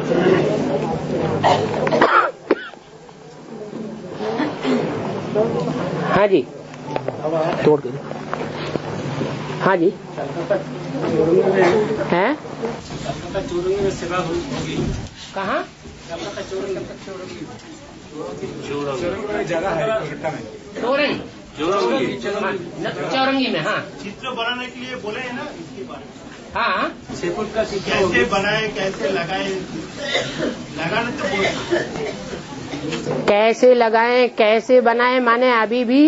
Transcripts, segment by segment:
हाँ जी, तोड़ के। हाँ जी, हैं? चोरंगी में सेवा होगी कहाँ? जगह है कलकत्ता में। चौरंगी में। हाँ, चित्र बनाने के लिए बोले हैं ना, इसके बारे में। हाँ, शेपुर का चित्र कैसे बनाए, कैसे लगाए, लगाने तो बोले कैसे लगाएं, कैसे बनाएं, माने अभी भी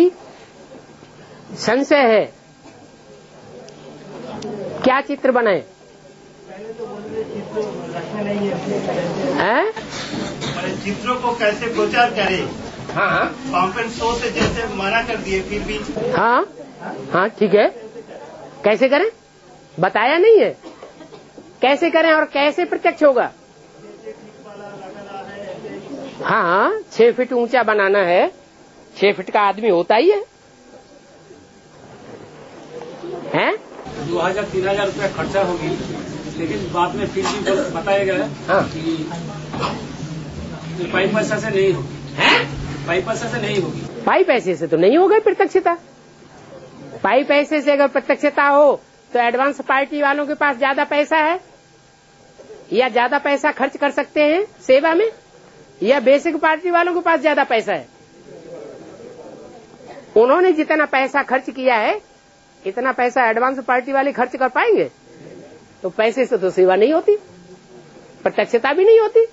संशय है। क्या चित्र बनाए? पहले तो बोल रहे चित्र रखने नहीं है, चित्रों को कैसे प्रचार करें। हाँ, पंपन शो से जैसे मना कर दिए, फिर भी हाँ, हाँ, ठीक है। कैसे करें बताया नहीं है। कैसे करें और कैसे प्रत्यक्ष होगा? हाँ, 6 फीट ऊंचा बनाना है। 6 फीट का आदमी होता ही है। 2000-3000 रुपया खर्चा होगी, लेकिन बाद में फिर भी बताया गया हाँ, कि पाई पैसा से नहीं होगी। पाई पैसा से नहीं होगी। पाई पैसे से तो नहीं होगा प्रत्यक्षता। पाई पैसे से अगर प्रत्यक्षता हो तो एडवांस पार्टी वालों के पास ज्यादा पैसा है, या ज्यादा पैसा खर्च कर सकते हैं सेवा में, या बेसिक पार्टी वालों के पास ज्यादा पैसा है। उन्होंने जितना पैसा खर्च किया है इतना पैसा एडवांस पार्टी वाले खर्च कर पाएंगे? तो पैसे से तो सेवा नहीं होती, प्रत्यक्षता भी नहीं होती।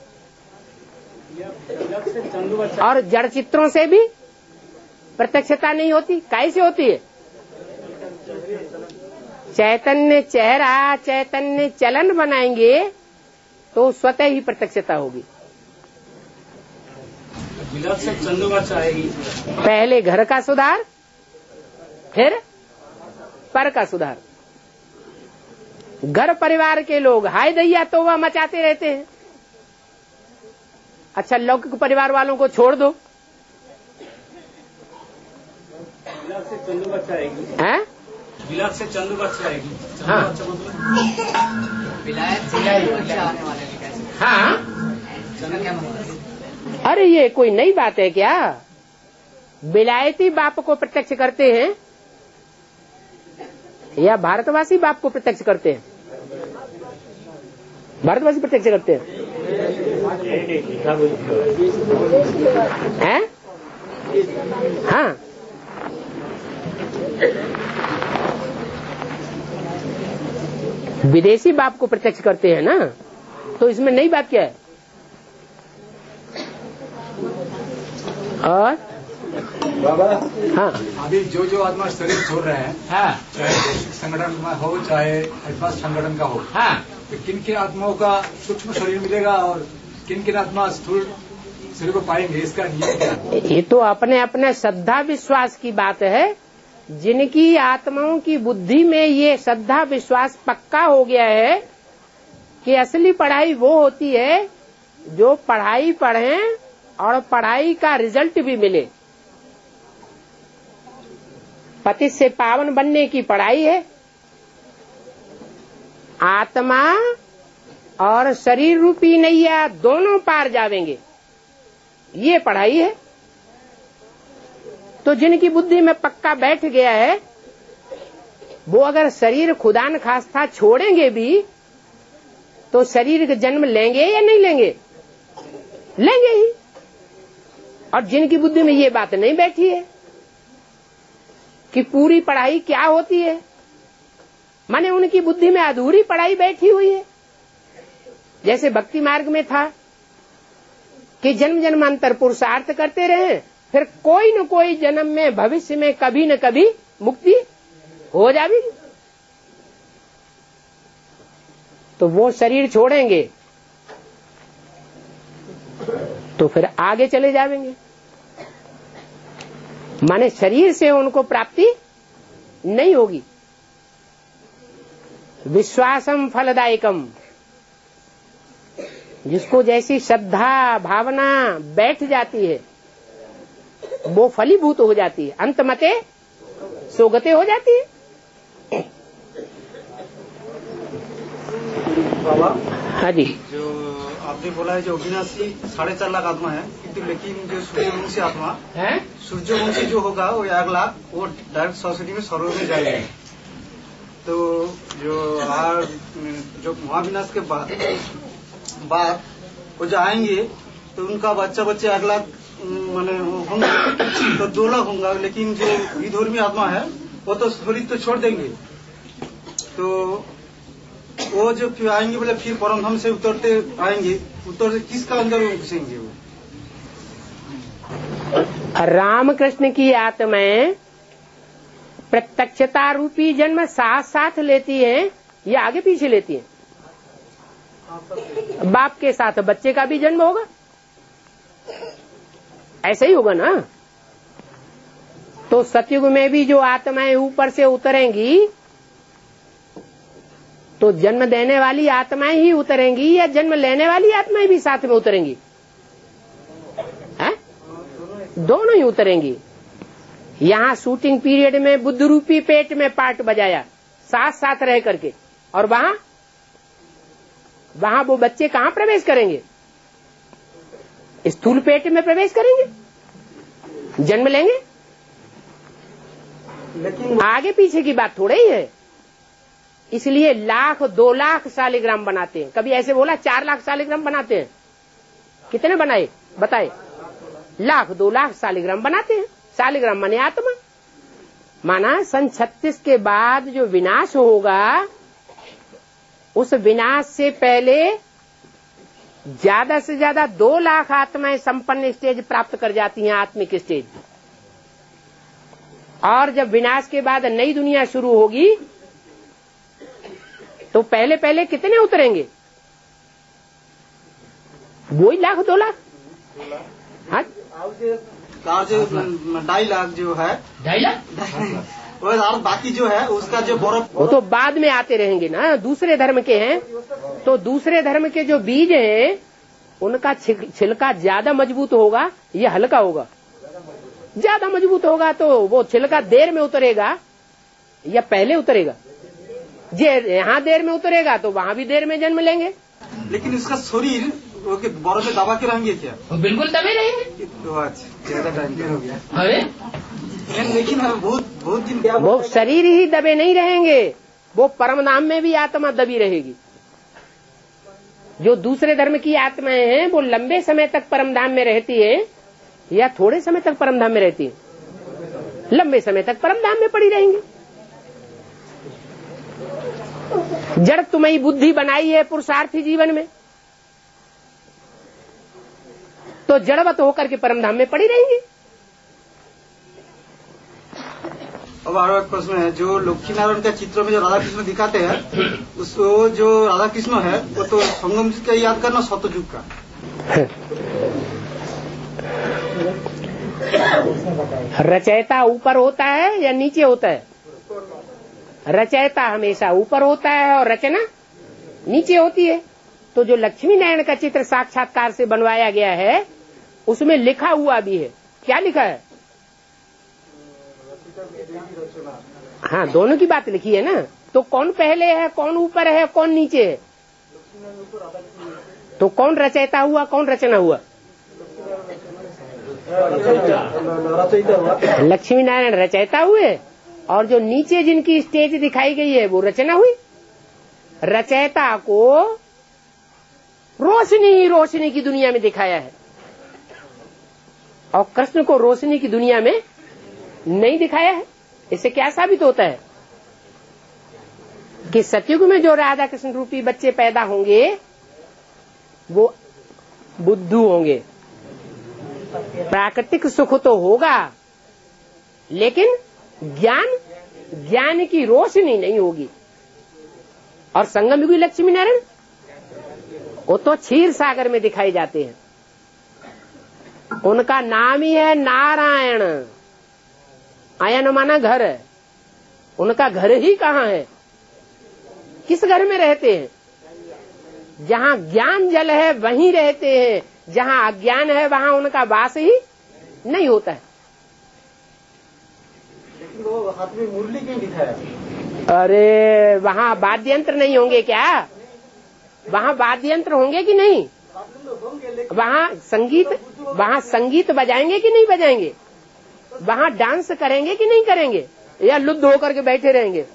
और जड़ चित्रों से भी प्रत्यक्षता नहीं होती। कैसे होती है? चैतन्य चेहरा, चैतन्य चलन बनाएंगे तो स्वतः ही प्रत्यक्षता होगी। विलास से चंदुवत आएगी। पहले घर का सुधार, फिर पर का सुधार। घर परिवार के लोग हाय दैया तौबा मचाते रहते हैं। अच्छा, लौकिक परिवार वालों को छोड़ दो। विलास से चंदुवत आएगी। हैं? विलास से चंदुवत आएगी। हाँ, विलायत से आने वाले भी कैसे? हाँ। क्या मतलब? अरे ये कोई नई बात है क्या? विलायती बाप को प्रत्यक्ष करते हैं या भारतवासी बाप को प्रत्यक्ष करते हैं? भारतवासी प्रत्यक्ष करते हैं। हैं? हाँ, विदेशी बाप को प्रत्यक्ष करते हैं ना, तो इसमें नई बात क्या है? और बाबा, हाँ, अभी जो आत्मा शरीर छोड़ रहे हैं, हाँ, चाहे वैश्विक संगठन में हो चाहे एडवांस संगठन का हो, हाँ, तो किन किन आत्माओं का सूक्ष्म शरीर मिलेगा और किन किन आत्मा स्थूल शरीर को पाएंगे, इसका नियम क्या है? ये तो अपने अपने श्रद्धा विश्वास की बात है। जिनकी आत्माओं की बुद्धि में ये श्रद्धा विश्वास पक्का हो गया है कि असली पढ़ाई वो होती है जो पढ़ाई पढ़ें और पढ़ाई का रिजल्ट भी मिले। पतित से पावन बनने की पढ़ाई है। आत्मा और शरीर रूपी नैया दोनों पार जावेंगे, ये पढ़ाई है। तो जिनकी बुद्धि में पक्का बैठ गया है वो अगर शरीर खुदा न खास्ता छोड़ेंगे भी तो शरीर का जन्म लेंगे या नहीं लेंगे? लेंगे ही। और जिनकी बुद्धि में ये बात नहीं बैठी है कि पूरी पढ़ाई क्या होती है, माने उनकी बुद्धि में अधूरी पढ़ाई बैठी हुई है। जैसे भक्ति मार्ग में था कि जन्म जन्मांतर पुरुषार्थ करते रहे, फिर कोई न कोई जन्म में भविष्य में कभी न कभी मुक्ति हो जाएगी। तो वो शरीर छोड़ेंगे तो फिर आगे चले जाएंगे। माने शरीर से उनको प्राप्ति नहीं होगी। विश्वासम फलदायकम, जिसको जैसी श्रद्धा भावना बैठ जाती है वो फलीभूत हो जाती है, अंतमते सोगते हो जाती है। बाबा, हाँ जी, जो आपने बोला है जो अविनाशी 4.5 लाख आत्मा है, किंतु लेकिन जो सूर्यवंशी आत्मा है सूर्यवंशी जो होगा वो 1 लाख, वो डायरेक्ट सरस्वती में स्वर्ग में जाएंगे। तो जो महाविनाश के बाद वो जो आएंगे तो उनका बच्चा 1 लाख माने होंगे, तो 2 लाख होंगे। लेकिन जो विधर्मी आत्मा है वो तो शरीर तो छोड़ देंगे, तो वो जो फिर आएंगे बोले फिर परमधाम से उतरते आएंगे, उतर से किसका अंदर घुसेंगे वो? रामकृष्ण की आत्माएं प्रत्यक्षता रूपी जन्म साथ साथ लेती हैं या आगे पीछे लेती हैं? बाप के साथ बच्चे का भी जन्म होगा, ऐसा ही होगा ना। तो सतयुग में भी जो आत्माएं ऊपर से उतरेंगी तो जन्म देने वाली आत्माएं ही उतरेंगी या जन्म लेने वाली आत्माएं भी साथ में उतरेंगी? दोनों ही उतरेंगी। यहाँ शूटिंग पीरियड में बुद्ध रूपी पेट में पार्ट बजाया साथ साथ रह करके, और वहां वो बच्चे कहाँ प्रवेश करेंगे? स्थूल पेट में प्रवेश करेंगे, जन्म लेंगे। लेकिन आगे पीछे की बात थोड़ा ही है। इसलिए 1 लाख 2 लाख शालिग्राम बनाते हैं। कभी ऐसे बोला 4 लाख शालिग्राम बनाते हैं? कितने बनाए बताए? 1 लाख 2 लाख शालिग्राम बनाते हैं। शालिग्राम माने आत्मा। माना सन 36 के बाद जो विनाश होगा, उस विनाश से पहले ज्यादा से ज्यादा 2 लाख आत्माएं संपन्न स्टेज प्राप्त कर जाती हैं, आत्मिक स्टेज। और जब विनाश के बाद नई दुनिया शुरू होगी तो पहले पहले कितने उतरेंगे? वही 1 लाख 2 लाख। हाँ, 2.5 लाख जो है, 2.5 लाख और बाकी जो है उसका जो बर्फ, वो तो बाद में आते रहेंगे ना। दूसरे धर्म के हैं तो दूसरे धर्म के जो बीज हैं उनका छिलका ज्यादा मजबूत होगा या हल्का होगा? ज्यादा मजबूत होगा, तो वो छिलका देर में उतरेगा या पहले उतरेगा? जे यहाँ देर में उतरेगा तो वहाँ भी देर में जन्म लेंगे। लेकिन इसका शरीर बर्फ में दबा के रहेंगे क्या? बिल्कुल दबे रहेंगे। तो अच्छा ज्यादा टाइम हो गया। अरे लेकिन बहुत दिन वो शरीर ही दबे नहीं रहेंगे, वो परमधाम में भी आत्मा दबी रहेगी। जो दूसरे धर्म की आत्माएं हैं वो लंबे समय तक परमधाम में रहती है या थोड़े समय तक परमधाम में रहती है? लंबे समय तक परमधाम में पड़ी रहेंगी। जड़ तुम्हें बुद्धि बनाई है पुरुषार्थी जीवन में, तो जड़वत होकर के परमधाम में पड़ी रहेंगी। अब और एक प्रश्न है, जो लक्ष्मी नारायण का चित्र में जो राधा कृष्ण दिखाते हैं, उसको जो राधा कृष्ण है वो तो संगम युग का याद करना, सतयुग का। रचयिता ऊपर होता है या नीचे होता है? रचयिता हमेशा ऊपर होता है और रचना नीचे होती है। तो जो लक्ष्मी नारायण का चित्र साक्षात्कार से बनवाया गया है उसमें लिखा हुआ भी है। क्या लिखा है? हाँ, दोनों की बात लिखी है ना। तो कौन पहले है, कौन ऊपर है, कौन नीचे है? तो कौन रचयिता हुआ, कौन रचना हुआ? लक्ष्मी नारायण रचयिता हुए और जो नीचे जिनकी स्टेज दिखाई गई है वो रचना हुई। रचयिता को रोशनी ही रोशनी की दुनिया में दिखाया है और कृष्ण को रोशनी की दुनिया में नहीं दिखाया है। इससे क्या साबित होता है कि सतयुग में जो राधा कृष्ण रूपी बच्चे पैदा होंगे वो बुद्धू होंगे। प्राकृतिक सुख तो होगा लेकिन ज्ञान की रोशनी नहीं होगी। और संगम युगी लक्ष्मी नारायण वो तो क्षीर सागर में दिखाई जाते हैं। उनका नाम ही है नारायण। आयन माना घर है। उनका घर ही कहाँ है? किस घर में रहते हैं? जहाँ ज्ञान जल है वहीं रहते हैं, जहाँ अज्ञान है वहाँ उनका वास ही नहीं होता है। लेकिन वो हाथ में मुरली क्यों दिखाया? अरे वहाँ वाद्य यंत्र नहीं होंगे क्या? वहाँ वाद्य यंत्र होंगे कि नहीं? वहाँ संगीत बजाएंगे कि नहीं बजाएंगे? वहाँ डांस करेंगे कि नहीं करेंगे, या लुद्ध होकर के बैठे रहेंगे?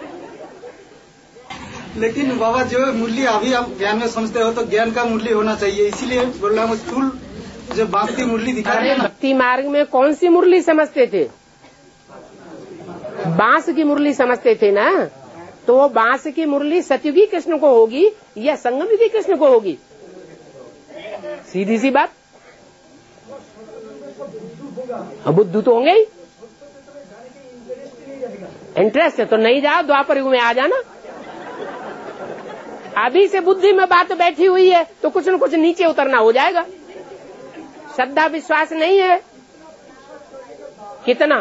लेकिन बाबा जो मूल्य अभी आप ज्ञान में समझते हो तो ज्ञान का मूल्य होना चाहिए, इसीलिए बोल रहा हूँ स्थूल जो भक्ति मुरली दिखा रहे हैं। भक्ति मार्ग में कौन सी मुरली समझते थे? बांस की मुरली समझते थे ना। तो वो बांस की मुरली सतयुगी कृष्ण को होगी या संगमयुगी कृष्ण को होगी? सीधी सी बात। बुद्धू तो होंगे ही। इंटरेस्ट है तो नहीं जाओ, द्वापर युग में आ जाना। अभी से बुद्धि में बात बैठी हुई है तो कुछ न कुछ नीचे उतरना हो जाएगा। श्रद्धा विश्वास नहीं है कितना?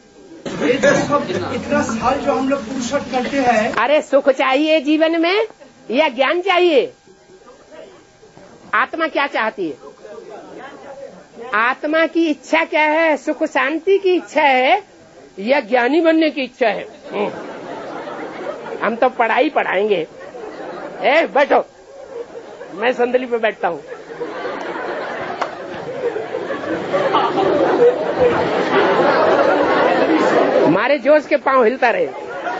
इतना साल जो हम लोग पुरुषार्थ करते हैं। अरे सुख चाहिए जीवन में या ज्ञान चाहिए? आत्मा क्या चाहती है? आत्मा की इच्छा क्या है? सुख शांति की इच्छा है या ज्ञानी बनने की इच्छा है? हम तो पढ़ाई पढ़ाएंगे। बैठो, मैं संदली पे बैठता हूँ। हमारे जोश के पांव हिलता रहे।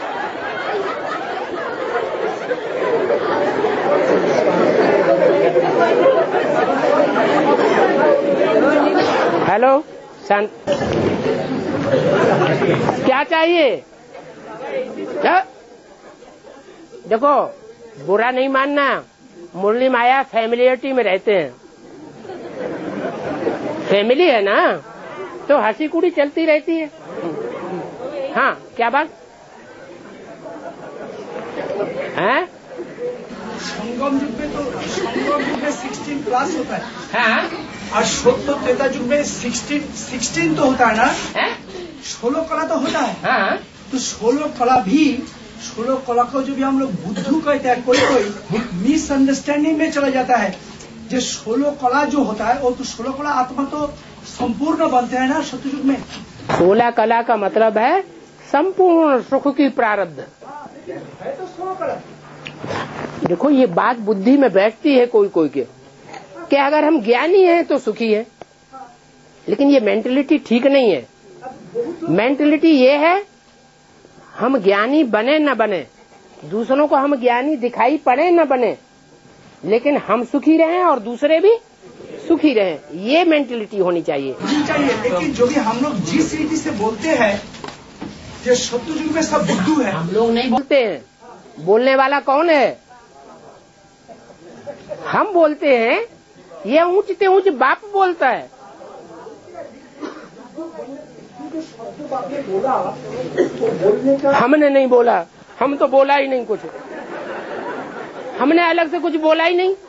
हेलो, शांत। क्या चाहिए? क्या? देखो, बुरा नहीं मानना, मुरली माया फैमिलियरिटी में रहते हैं। फैमिली है ना तो हंसी कुड़ी चलती रहती है। हाँ, क्या बात है? संगम युग में तो 16 क्लास होता है। हाँ? और सत्य त्रेता युग में 16 तो होता है ना? 16 कला तो होता है। हाँ? तो 16 कला को जो भी हम लोग बुद्धू कहते हैं, कोई मिसअंडरस्टैंडिंग में चला जाता है। जो 16 कला जो होता है वो तो 16 कला आत्मा तो संपूर्ण बनते हैं ना सतयुग में। 16 कला का मतलब है संपूर्ण सुख की प्रारब्ध है तो 16 कला। देखो, ये बात बुद्धि में बैठती है कोई कोई के कि अगर हम ज्ञानी हैं तो सुखी हैं, लेकिन ये मेंटलिटी ठीक नहीं है। मेंटलिटी ये है हम ज्ञानी बने न बने, दूसरों को हम ज्ञानी दिखाई पड़े न बने, लेकिन हम सुखी रहें और दूसरे भी सुखी रहें, ये मेंटलिटी होनी चाहिए। लेकिन जो भी हम लोग जिस रीति से बोलते हैं ये सतयुग में सब बुद्धू है। हम लोग नहीं बोलते हैं। बोलने वाला कौन है? हम बोलते हैं। ये ऊंचते ऊंच बाप बोलता है। हमने नहीं बोला, हम तो बोला ही नहीं कुछ। हमने अलग से कुछ बोला ही नहीं।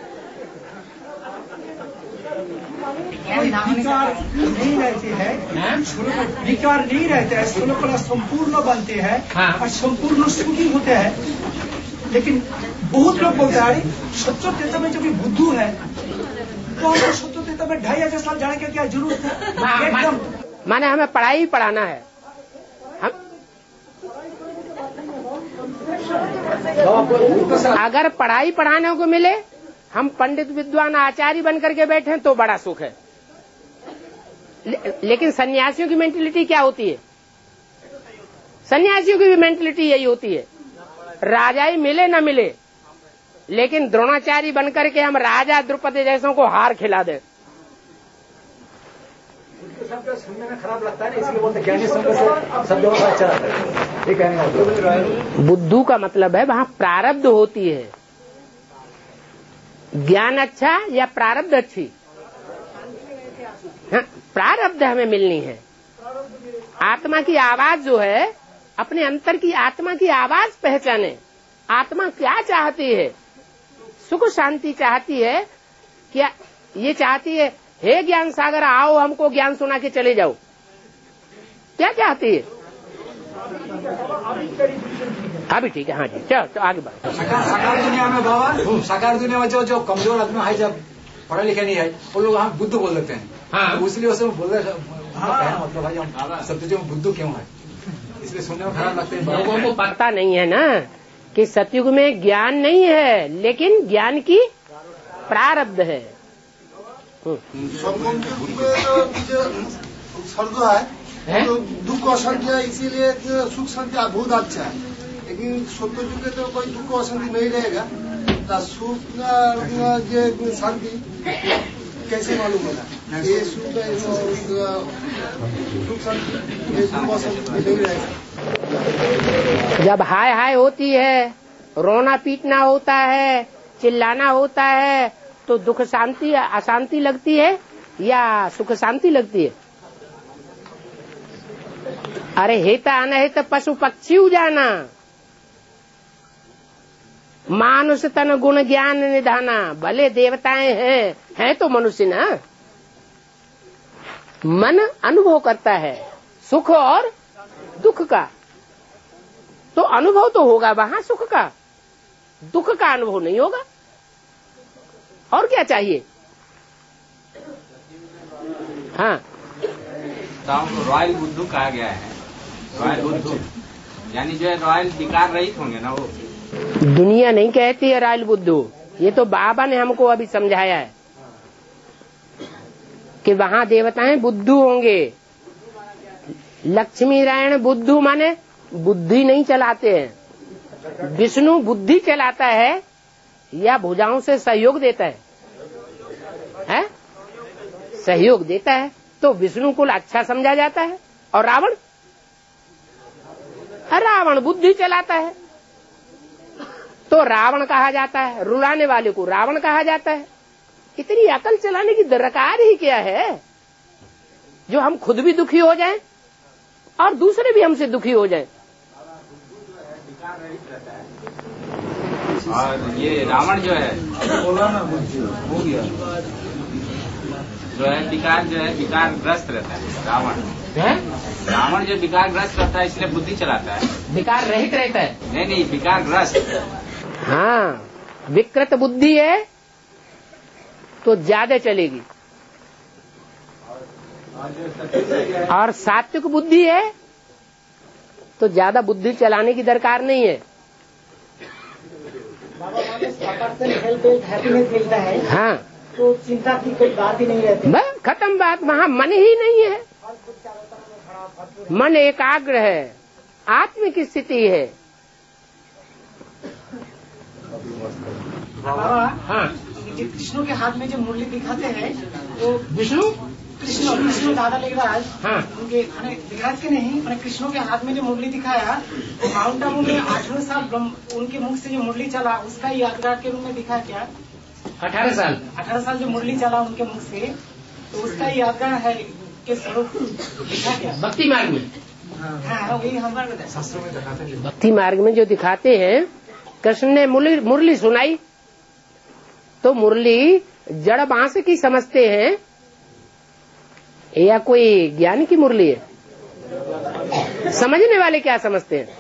विकार नहीं रहते हैं, विकार नहीं रहते हैं, 16 कला संपूर्ण बनते हैं। हाँ। और संपूर्ण सुखी होते हैं। लेकिन बहुत लोग बोलते हैं अरे सत्य त्रेता में जब भी बुद्धू है तो हमको सत्य त्रेता में 2500 साल जाने की क्या जरूरत है? एकदम माने हमें पढ़ाई पढ़ाना है। अगर पढ़ाई पढ़ाने को मिले, हम पंडित विद्वान आचार्य बन करके बैठे तो बड़ा सुख है। लेकिन सन्यासियों की मेंटलिटी क्या होती है? सन्यासियों की भी मेंटलिटी यही होती है, राजाई मिले न मिले, लेकिन द्रोणाचार्य बन करके हम राजा द्रुपद जैसों को हार खिला दे। सुनने में खराब लगता है ना, इसलिए बोलते ज्ञानी संग से सब जगह अच्छा रहता है। ये कहने का मतलब बुद्धू का मतलब है वहाँ प्रारब्ध होती है। ज्ञान अच्छा या प्रारब्ध अच्छी? हाँ, प्रारब्ध हमें मिलनी है। आत्मा की आवाज जो है, अपने अंतर की आत्मा की आवाज पहचाने। आत्मा क्या चाहती है? सुख शांति चाहती है क्या? ये चाहती है हे ज्ञान सागर आओ हमको ज्ञान सुना के चले जाओ? क्या चाहती है? अभी ठीक है। हाँ जी, चलो तो आगे बढ़ो। साकार दुनिया में बाबा, साकार दुनिया में जो कमजोर आदमी है, जब पढ़े लिखे नहीं है, वो लोग हम बुद्धू बोल देते हैं। हाँ। इसलिए उसे बोल रहे मतलब भाई हम सत्युग में बुद्धू क्यों है, इसलिए सुनने में खराब लगते हैं। लोगों को पता नहीं है ना कि सतयुग में ज्ञान नहीं है, लेकिन ज्ञान की प्रारब्ध है। संगम युग में जो स्वर्ग है तो दुख अशांति है, इसीलिए सुख शांति बहुत अच्छा है। लेकिन सत्य युग में तो कोई दुख अशांति नहीं रहेगा, तो सुख जो शांति कैसे मालूम होगा? ये सुख शांति ये दुख अशांति नहीं रहेगा। जब हाय हाय होती है, रोना पीटना होता है, चिल्लाना होता है, तो दुख शांति अशांति लगती है या सुख शांति लगती है? अरे हेता अनहित पशु पक्षी उजाना, मानुष तन गुण ज्ञान निधाना। भले देवताएं हैं तो मनुष्य ना। मन अनुभव करता है सुख और दुख का, तो अनुभव तो होगा वहां सुख का, दुख का अनुभव नहीं होगा। और क्या चाहिए? हाँ, रॉयल बुद्धू कहा गया है। रॉयल बुद्धू यानी जो है रॉयल विकार रहित होंगे ना वो। दुनिया नहीं कहती है रॉयल बुद्धू, ये तो बाबा ने हमको अभी समझाया है कि वहां देवताएं बुद्धू होंगे। लक्ष्मी नारायण बुद्धू माने बुद्धि नहीं चलाते हैं। विष्णु बुद्धि चलाता है या भुजाओं से सहयोग देता है? सहयोग देता है तो विष्णु को अच्छा समझा जाता है। और रावण बुद्धि चलाता है तो रावण कहा जाता है। रुलाने वाले को रावण कहा जाता है। इतनी अकल चलाने की दरकार ही क्या है जो हम खुद भी दुखी हो जाएं और दूसरे भी हमसे दुखी हो जाएं। और ये रावण जो है विकार जो है विकारग्रस्त रहता है। रावण जो विकारग्रस्त रहता है इसलिए बुद्धि चलाता है। विकार रहित रहता है? नहीं, विकारग्रस्त। हाँ, विकृत बुद्धि है तो ज्यादा चलेगी, और सात्विक बुद्धि है तो ज्यादा बुद्धि चलाने की दरकार नहीं है। हैप्पीनेस मिलता है। हाँ, तो चिंता की कोई बात ही नहीं रहती। बस खत्म बात। वहाँ मन ही नहीं है, मन एकाग्र है, आत्म की स्थिति है। बाबा, हाँ, कृष्ण के हाथ में जो मुरली दिखाते हैं वो विष्णु कृष्ण दादा लिंगराज, हाँ, उनके लिंगराज के नहीं, मैंने कृष्ण के हाथ में जो मुरली दिखाया तो माउंट आबू में 18 साल उनके मुख से जो मुरली चला उसका यादगार के रूप में दिखा क्या? 18 साल जो मुरली चला उनके मुख से, तो उसका यादगार है के स्वरूप दिखा क्या? भक्ति मार्ग में। हाँ, वही हमारे शास्त्रों में दिखाते हैं। भक्ति मार्ग में जो दिखाते हैं, कृष्ण ने मुरली सुनाई तो मुरली जड़ बांस की समझते हैं या कोई ज्ञान की मुरली है? समझने वाले क्या समझते हैं?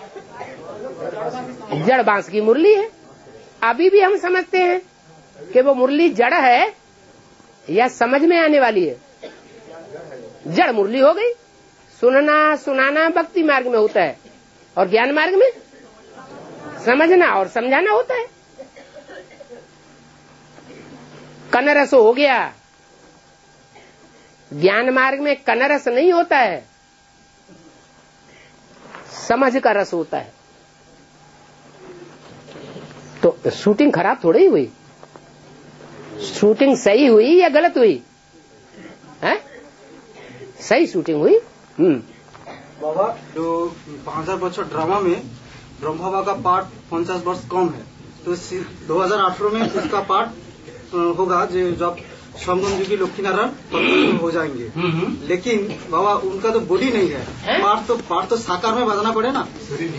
जड़ बांस की मुरली है। अभी भी हम समझते हैं कि वो मुरली जड़ है या समझ में आने वाली है। जड़ मुरली हो गई। सुनना सुनाना भक्ति मार्ग में होता है और ज्ञान मार्ग में समझना और समझाना होता है। कनरस हो गया, ज्ञान मार्ग में कनरस नहीं होता है, समझ का रस होता है। तो शूटिंग खराब थोड़ी हुई, शूटिंग सही हुई या गलत हुई है? सही शूटिंग हुई। बाबा, जो 5000 बच्चों ड्रामा में ब्रह्म बाबा का पार्ट 50 वर्ष कम है, तो 2018 में उसका पार्ट होगा जब संगम जी की लक्ष्मी नारायण हो जाएंगे। लेकिन बाबा उनका तो बॉडी नहीं है, पार्ट तो साकार में बदलना पड़े ना।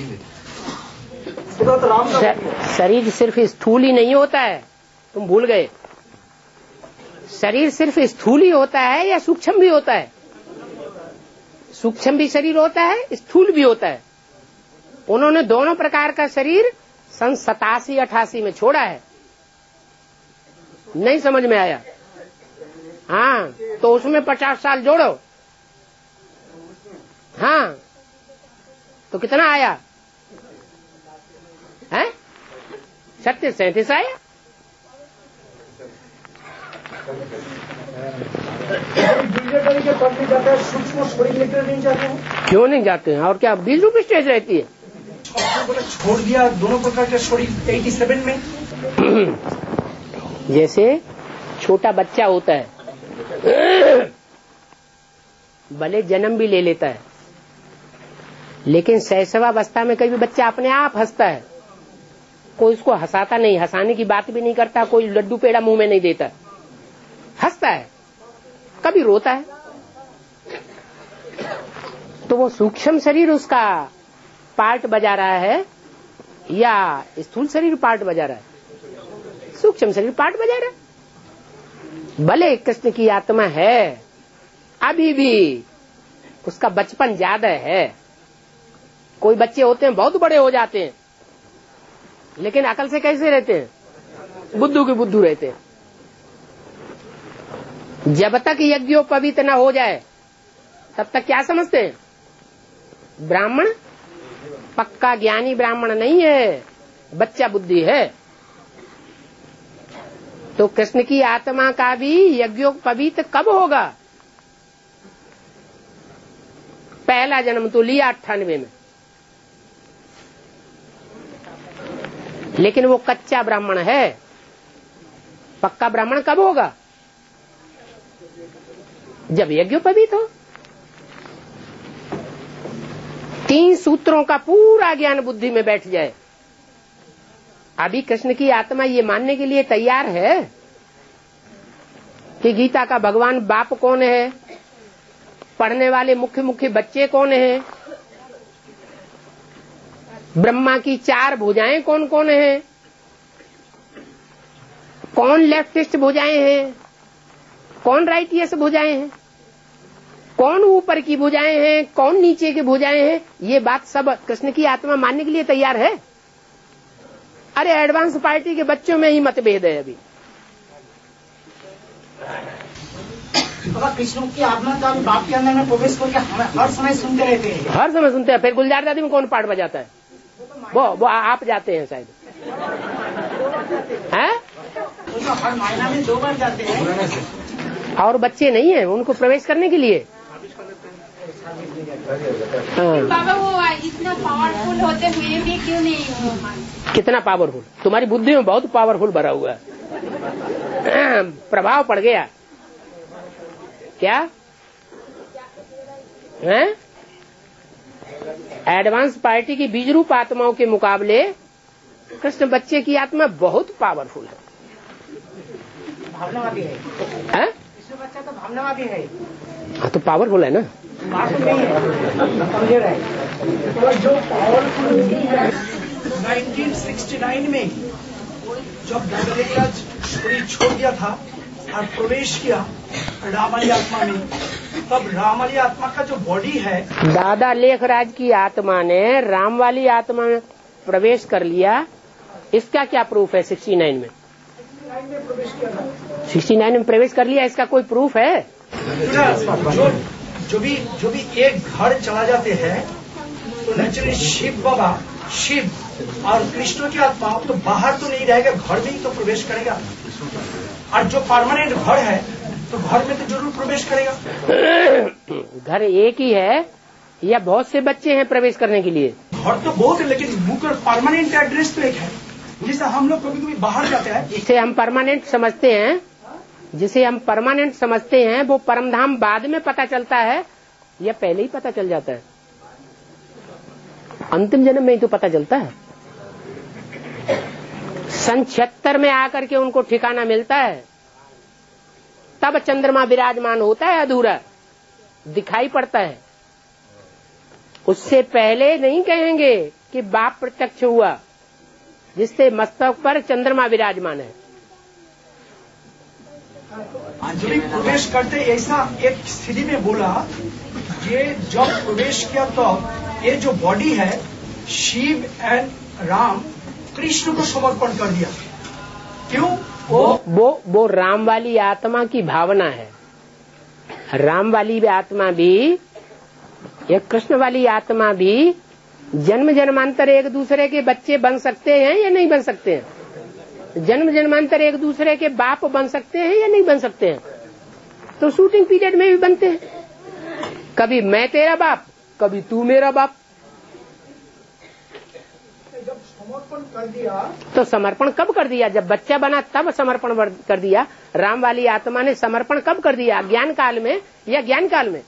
शरीर सिर्फ स्थूल ही नहीं होता है, तुम भूल गए। शरीर सिर्फ स्थूल ही होता है या सूक्ष्म भी होता है? सूक्ष्म भी शरीर होता है, स्थूल भी होता है। उन्होंने दोनों प्रकार का शरीर सन 87-88 में छोड़ा है। नहीं समझ में आया? हाँ, तो उसमें 50 साल जोड़ो। हाँ, तो कितना आया है? 36-37 आया। के पढ़ने जाता है, सूक्ष्म शरीर लेकर नहीं जाते हैं? क्यों नहीं जाते हैं? और क्या बीज रूपी स्टेज रहती है? छोड़ दिया दोनों प्रकार के शरीर 87 में। जैसे छोटा बच्चा होता है, भले जन्म भी ले लेता है, लेकिन शैशवावस्था में कभी बच्चा अपने आप हंसता है, कोई उसको हंसाता नहीं, हंसाने की बात भी नहीं करता, कोई लड्डू पेड़ा मुंह में नहीं देता, हंसता है, कभी रोता है। तो वो सूक्ष्म शरीर उसका पार्ट बजा रहा है या स्थूल शरीर पार्ट बजा रहा है? सूक्ष्म शरीर पार्ट बजा रहा है। भले कृष्ण की आत्मा है, अभी भी उसका बचपन ज्यादा है। कोई बच्चे होते हैं बहुत बड़े हो जाते हैं, लेकिन अकल से कैसे रहते हैं? बुद्धू के बुद्धू रहते हैं। जब तक यज्ञोपवीत न हो जाए तब तक क्या समझते हैं? ब्राह्मण पक्का ज्ञानी ब्राह्मण नहीं है, बच्चा बुद्धि है। तो कृष्ण की आत्मा का भी यज्ञोपवीत कब होगा? पहला जन्म तो लिया 98 में, लेकिन वो कच्चा ब्राह्मण है। पक्का ब्राह्मण कब होगा? जब यज्ञोपवीत हो। 3 सूत्रों का पूरा ज्ञान बुद्धि में बैठ जाए। अभी कृष्ण की आत्मा ये मानने के लिए तैयार है कि गीता का भगवान बाप कौन है, पढ़ने वाले मुख्य मुख्य बच्चे कौन हैं, ब्रह्मा की 4 भुजाएं कौन कौन हैं, कौन लेफ्टिस्ट भुजाएं हैं, कौन राइटियस भुजाएं हैं, कौन ऊपर की भुजाएं हैं, कौन नीचे की भुजाएं हैं, ये बात सब कृष्ण की आत्मा मानने के लिए तैयार है। अरे एडवांस पार्टी के बच्चों में ही मतभेद है अभी। कृष्ण की आत्मा का बाप के अंदर में प्रवेश करके हर समय सुनते रहते हैं। हर समय सुनते हैं। फिर गुलजार दादी में कौन पाठ बजाता है? वो आप जाते हैं शायद, हैं? हर महीना में 2 बार जाते हैं। और बच्चे नहीं है उनको प्रवेश करने के लिए। बाबा वो इतना पावरफुल होते हुए भी क्यों नहीं? कितना पावरफुल? तुम्हारी बुद्धि में बहुत पावरफुल भरा हुआ है। प्रभाव पड़ गया क्या है? एडवांस पार्टी की बीज रूप आत्माओं के मुकाबले कृष्ण बच्चे की आत्मा बहुत पावरफुल है। भावनावादी है, कृष्ण बच्चा तो भावनावादी है। हाँ तो पावरफुल है ना। नहीं है, तो जो पावरफुल है 1969 में जब दादा शरीर छोड़ दिया था और प्रवेश किया रामाली आत्मा में, तब रामाली आत्मा का जो बॉडी है, दादा लेखराज की आत्मा ने राम वाली आत्मा में प्रवेश कर लिया। इसका क्या प्रूफ है? 69 में प्रवेश किया था। 69 में प्रवेश कर लिया, इसका कोई प्रूफ है? जो भी एक घर चला जाते हैं तो नेचुरली शिव बाबा, शिव और कृष्ण की आत्मा तो बाहर तो नहीं रहेगा, घर में ही तो प्रवेश करेगा। और जो परमानेंट घर है तो घर में तो जरूर प्रवेश करेगा। घर एक ही है या बहुत से बच्चे हैं प्रवेश करने के लिए? घर तो बहुत है, लेकिन मुख्य परमानेंट एड्रेस तो एक है। जिसे हम लोग कभी कभी बाहर जाते हैं, जिसे हम परमानेंट समझते हैं, वो परमधाम बाद में पता चलता है या पहले ही पता चल जाता है? अंतिम जन्म में ही तो पता चलता है। सन 76 में आकर के उनको ठिकाना मिलता है, तब चंद्रमा विराजमान होता है, अधूरा दिखाई पड़ता है। उससे पहले नहीं कहेंगे कि बाप प्रत्यक्ष हुआ, जिससे मस्तक पर चंद्रमा विराजमान है। जब प्रवेश करते ऐसा एक स्थिति में बोला, ये जब प्रवेश किया तो ये जो बॉडी है शिव एंड राम कृष्ण को समर्पण कर दिया। क्यों? वो राम वाली आत्मा की भावना है। राम वाली आत्मा भी या कृष्ण वाली आत्मा भी जन्म जन्मांतर एक दूसरे के बच्चे बन सकते हैं या नहीं बन सकते हैं? जन्म जन्मांतर एक दूसरे के बाप बन सकते हैं या नहीं बन सकते हैं? तो शूटिंग पीरियड में भी बनते हैं। कभी मैं तेरा बाप, कभी तू मेरा बाप। जब समर्पण कर दिया तो समर्पण कब कर दिया? जब बच्चा बना तब समर्पण कर दिया। राम वाली आत्मा ने समर्पण कब कर दिया? ज्ञान काल में या ज्ञान काल में?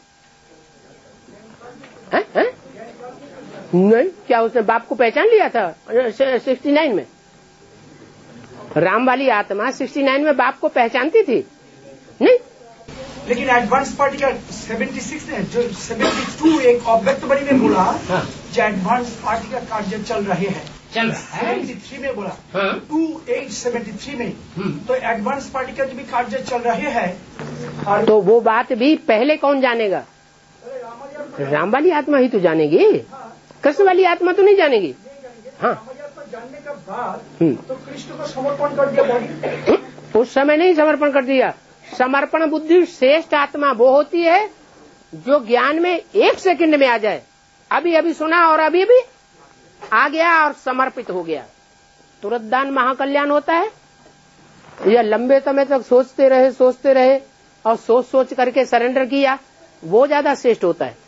है? नहीं, क्या उसने बाप को पहचान लिया था 69 में? राम वाली आत्मा 69 में बाप को पहचानती थी? नहीं। लेकिन एडवांस पार्टी का 76 ने जो 72 एक अव्यक्त बनी में बोला, जो एडवांस पार्टी का कार्य चल रहे हैं, चल रहा है 73 में बोला, 2873 में, तो एडवांस पार्टी का जो भी कार्य चल रहे हैं। और तो वो बात भी पहले कौन जानेगा? राम वाली आत्मा ही तो जानेगी, कृष्ण वाली आत्मा तो नहीं जानेगी। हाँ, जानने के बाद तो कृष्ण को समर्पण कर दिया बॉडी। उस समय नहीं समर्पण कर दिया। समर्पण बुद्धि श्रेष्ठ आत्मा वो होती है जो ज्ञान में 1 सेकंड में आ जाए। अभी अभी सुना और अभी अभी आ गया और समर्पित हो गया। तुरंत दान महाकल्याण होता है। या लंबे समय तक सोचते रहे और सोच करके सरेंडर किया, वो ज्यादा श्रेष्ठ होता है।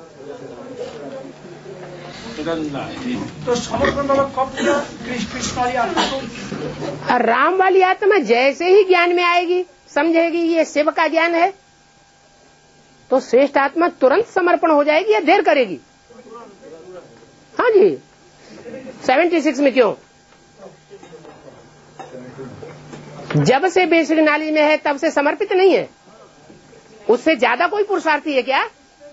तो समर्पण बाबा कब किया? कृष्ण वाली आत्मा को। और राम वाली आत्मा जैसे ही ज्ञान में आएगी, समझेगी ये शिव का ज्ञान है, तो श्रेष्ठ आत्मा तुरंत समर्पण हो जाएगी या देर करेगी? हाँ जी, 76 में क्यों? जब से बेसिक नॉलेज में है तब से समर्पित नहीं है। उससे ज्यादा कोई पुरुषार्थी है क्या?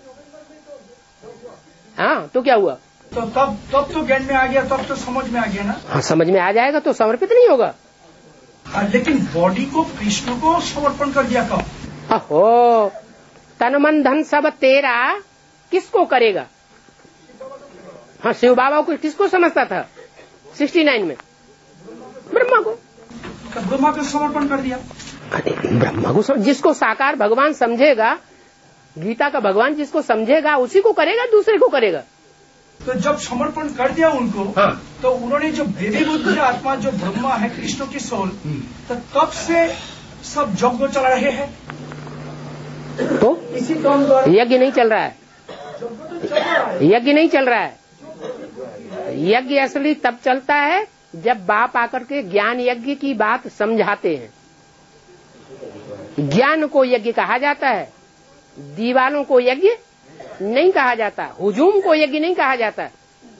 हाँ, तो क्या हुआ? तो तब तो ज्ञान में आ गया, तब तो समझ में आ गया ना। हाँ, समझ में आ जाएगा तो समर्पित नहीं होगा। लेकिन बॉडी को कृष्ण को समर्पण कर दिया कब? अहो, तन मन धन सब तेरा किसको करेगा? हाँ, शिव बाबा को किसको समझता था 69 में? ब्रह्मा को। ब्रह्मा को समर्पण कर दिया। ब्रह्मा को जिसको साकार भगवान समझेगा, गीता का भगवान जिसको समझेगा उसी को करेगा, दूसरे को करेगा। तो जब समर्पण कर दिया उनको, हाँ। तो उन्होंने जो देवी बुद्धि आत्मा जो ब्रह्मा है, कृष्ण की सोल, तो तब से सब यज्ञ चला रहे हैं। तो इसी काम द्वारा यज्ञ नहीं चल रहा है। यज्ञ नहीं चल रहा है। यज्ञ असली तब चलता है जब बाप आकर के ज्ञान यज्ञ की बात समझाते हैं। ज्ञान को यज्ञ कहा जाता है, दीवालों को यज्ञ नहीं कहा जाता, हुजूम को यज्ञ नहीं कहा जाता।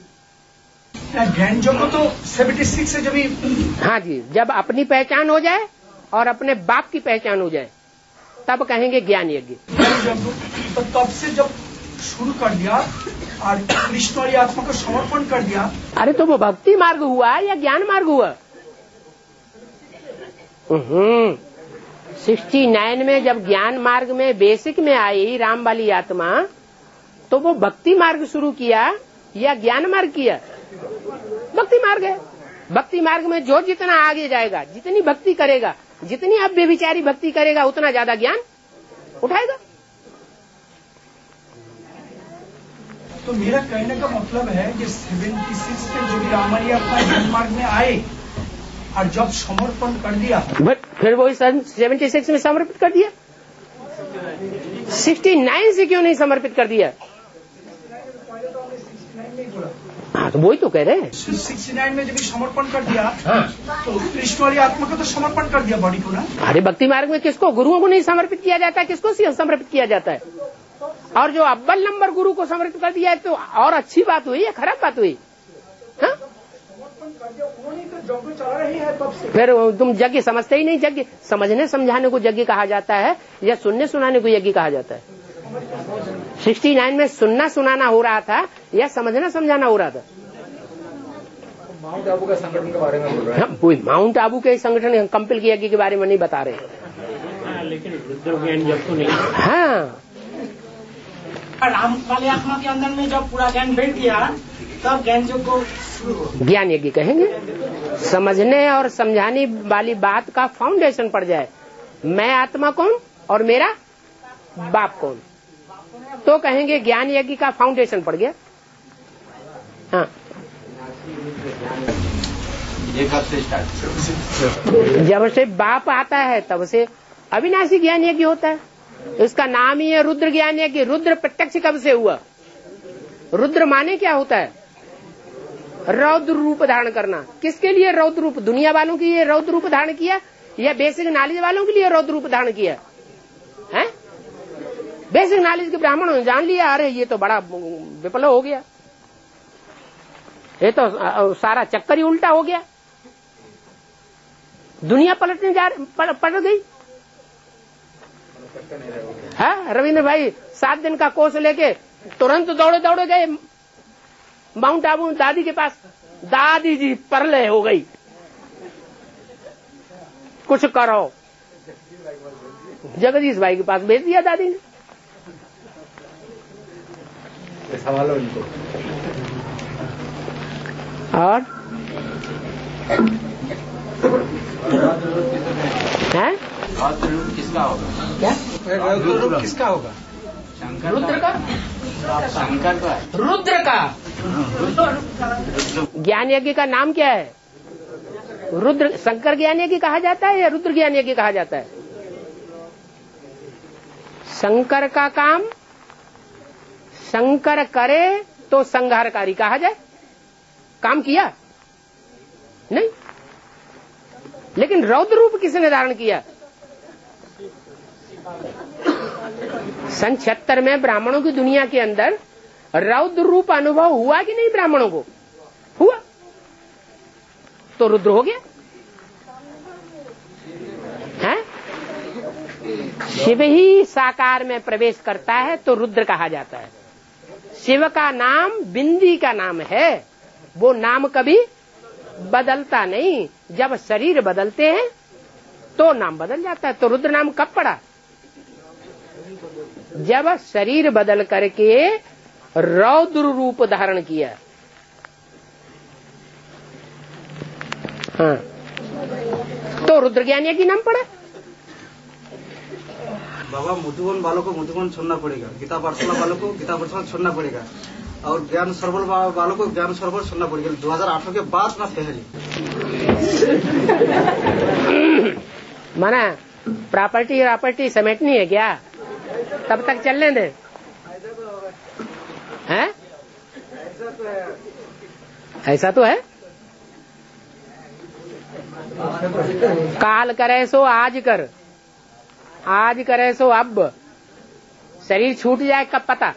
ज्ञान यज्ञ तो 76 से जब भी। हाँ जी, जब अपनी पहचान हो जाए और अपने बाप की पहचान हो जाए तब कहेंगे ज्ञान यज्ञ। तो तब से जब शुरू कर दिया और कृष्ण वाली आत्मा को समर्पण कर दिया। अरे तो वो भक्ति मार्ग हुआ या ज्ञान मार्ग हुआ? 69 में जब ज्ञान मार्ग में बेसिक में आई राम वाली आत्मा, तो वो भक्ति मार्ग शुरू किया या ज्ञान मार्ग किया? भक्ति मार्ग है। भक्ति मार्ग में जो जितना आगे जाएगा, जितनी भक्ति करेगा, जितनी अब बेविचारी भक्ति करेगा, उतना ज्यादा ज्ञान उठाएगा। तो मेरा कहने का मतलब है कि 76 में जो भी रामानी अपना ज्ञान मार्ग में आए और जब समर्पण कर दिया, बट फिर वही 76 में समर्पित कर दिया। 69 से क्यों नहीं समर्पित कर दिया? हाँ, तो वही तो कह रहे हैं। 69 में जब समर्पण कर दिया, हाँ। तो कृष्ण वाली आत्मा को तो समर्पण कर दिया बॉडी को ना। अरे भक्ति मार्ग में किसको? गुरुओं को नहीं समर्पित किया जाता, किसको समर्पित किया जाता है? और जो अव्वल नंबर गुरु को समर्पित कर दिया है तो और अच्छी बात हुई या खराब बात हुई? हाँ? फिर तुम यज्ञ समझते ही नहीं। यज्ञ समझने समझाने को यज्ञ कहा जाता है या सुनने सुनाने को यज्ञ कहा जाता है? 69 में सुनना सुनाना हो रहा था या समझना समझाना हो रहा था? माउंट आबू के संगठन के बारे में बोल रहे हैं। माउंट आबू के संगठन कंपिल के यज्ञ के बारे में नहीं बता रहे। लेकिन ज्ञान जब तो नहीं। हाँ, राम वाले आत्मा के अंदर में जब पूरा ज्ञान बैठ गया तब ज्ञान जो को ज्ञान यज्ञ कहेंगे। समझने और समझाने वाली बात का फाउंडेशन पड़ जाए, मैं आत्मा कौन और मेरा बाप कौन, तो कहेंगे ज्ञान यज्ञ का फाउंडेशन पड़ गया। हाँ, ये कब से स्टार्ट? जब से बाप आता है तब से अविनाशी ज्ञान यज्ञ होता है। इसका नाम ही है रुद्र ज्ञान यज्ञ। रुद्र प्रत्यक्ष कब से हुआ? रुद्र माने क्या होता है? रौद्र रूप धारण करना। किसके लिए रौद्र रूप? दुनिया वालों के लिए रौद्र रूप धारण किया या बेसिक नॉलेज वालों के लिए रौद्र रूप धारण किया है? बेसिक नॉलेज के ब्राह्मणों ने जान लिया, अरे ये तो बड़ा विफल हो गया, ये तो सारा चक्कर ही उल्टा हो गया, दुनिया पलट गई। हाँ, रविंद्र भाई 7 दिन का कोर्स लेके तुरंत दौड़े गए माउंट आबू दादी के पास। दादी जी परले हो गई, कुछ करो। जगदीश भाई के पास भेज दिया दादी ने। सवाल उनको और है रौद्र रूप किसका होगा? क्या रौद्र रूप किसका होगा? शंकर रुद्र का? शंकर का। रुद्र का। ज्ञान यज्ञ का नाम क्या है? रुद्र। शंकर ज्ञान यज्ञ कहा जाता है या रुद्र ज्ञान यज्ञ कहा जाता है? शंकर का काम शंकर करे तो संहारकारी कहा जाए। काम किया नहीं, लेकिन रौद्र रूप किसने धारण किया? सन 76 में ब्राह्मणों की दुनिया के अंदर रौद्र रूप अनुभव हुआ कि नहीं? ब्राह्मणों को हुआ तो रुद्र हो गया है। शिव ही साकार में प्रवेश करता है तो रुद्र कहा जाता है। शिव का नाम बिंदी का नाम है, वो नाम कभी बदलता नहीं। जब शरीर बदलते हैं तो नाम बदल जाता है। तो रुद्र नाम कब पड़ा? जब शरीर बदल करके रौद्र रूप धारण किया। हाँ, तो रुद्र ज्ञान यज्ञ नाम पड़ा। बाबा मधुबन वालों को मधुबन छोड़ना पड़ेगा, गीता पाठशाला वालों को गीता पाठशाला छोड़ना पड़ेगा, और ज्ञान सरोवर वालों को ज्ञान सरोवर छोड़ना पड़ेगा। 2008 के बाद ना पहले माना प्रॉपर्टी समेटनी है क्या? तब तक चलने दे। हैं? ऐसा तो है। काल करे सो आज कर, आज करे सो अब। शरीर छूट जाए कब पता?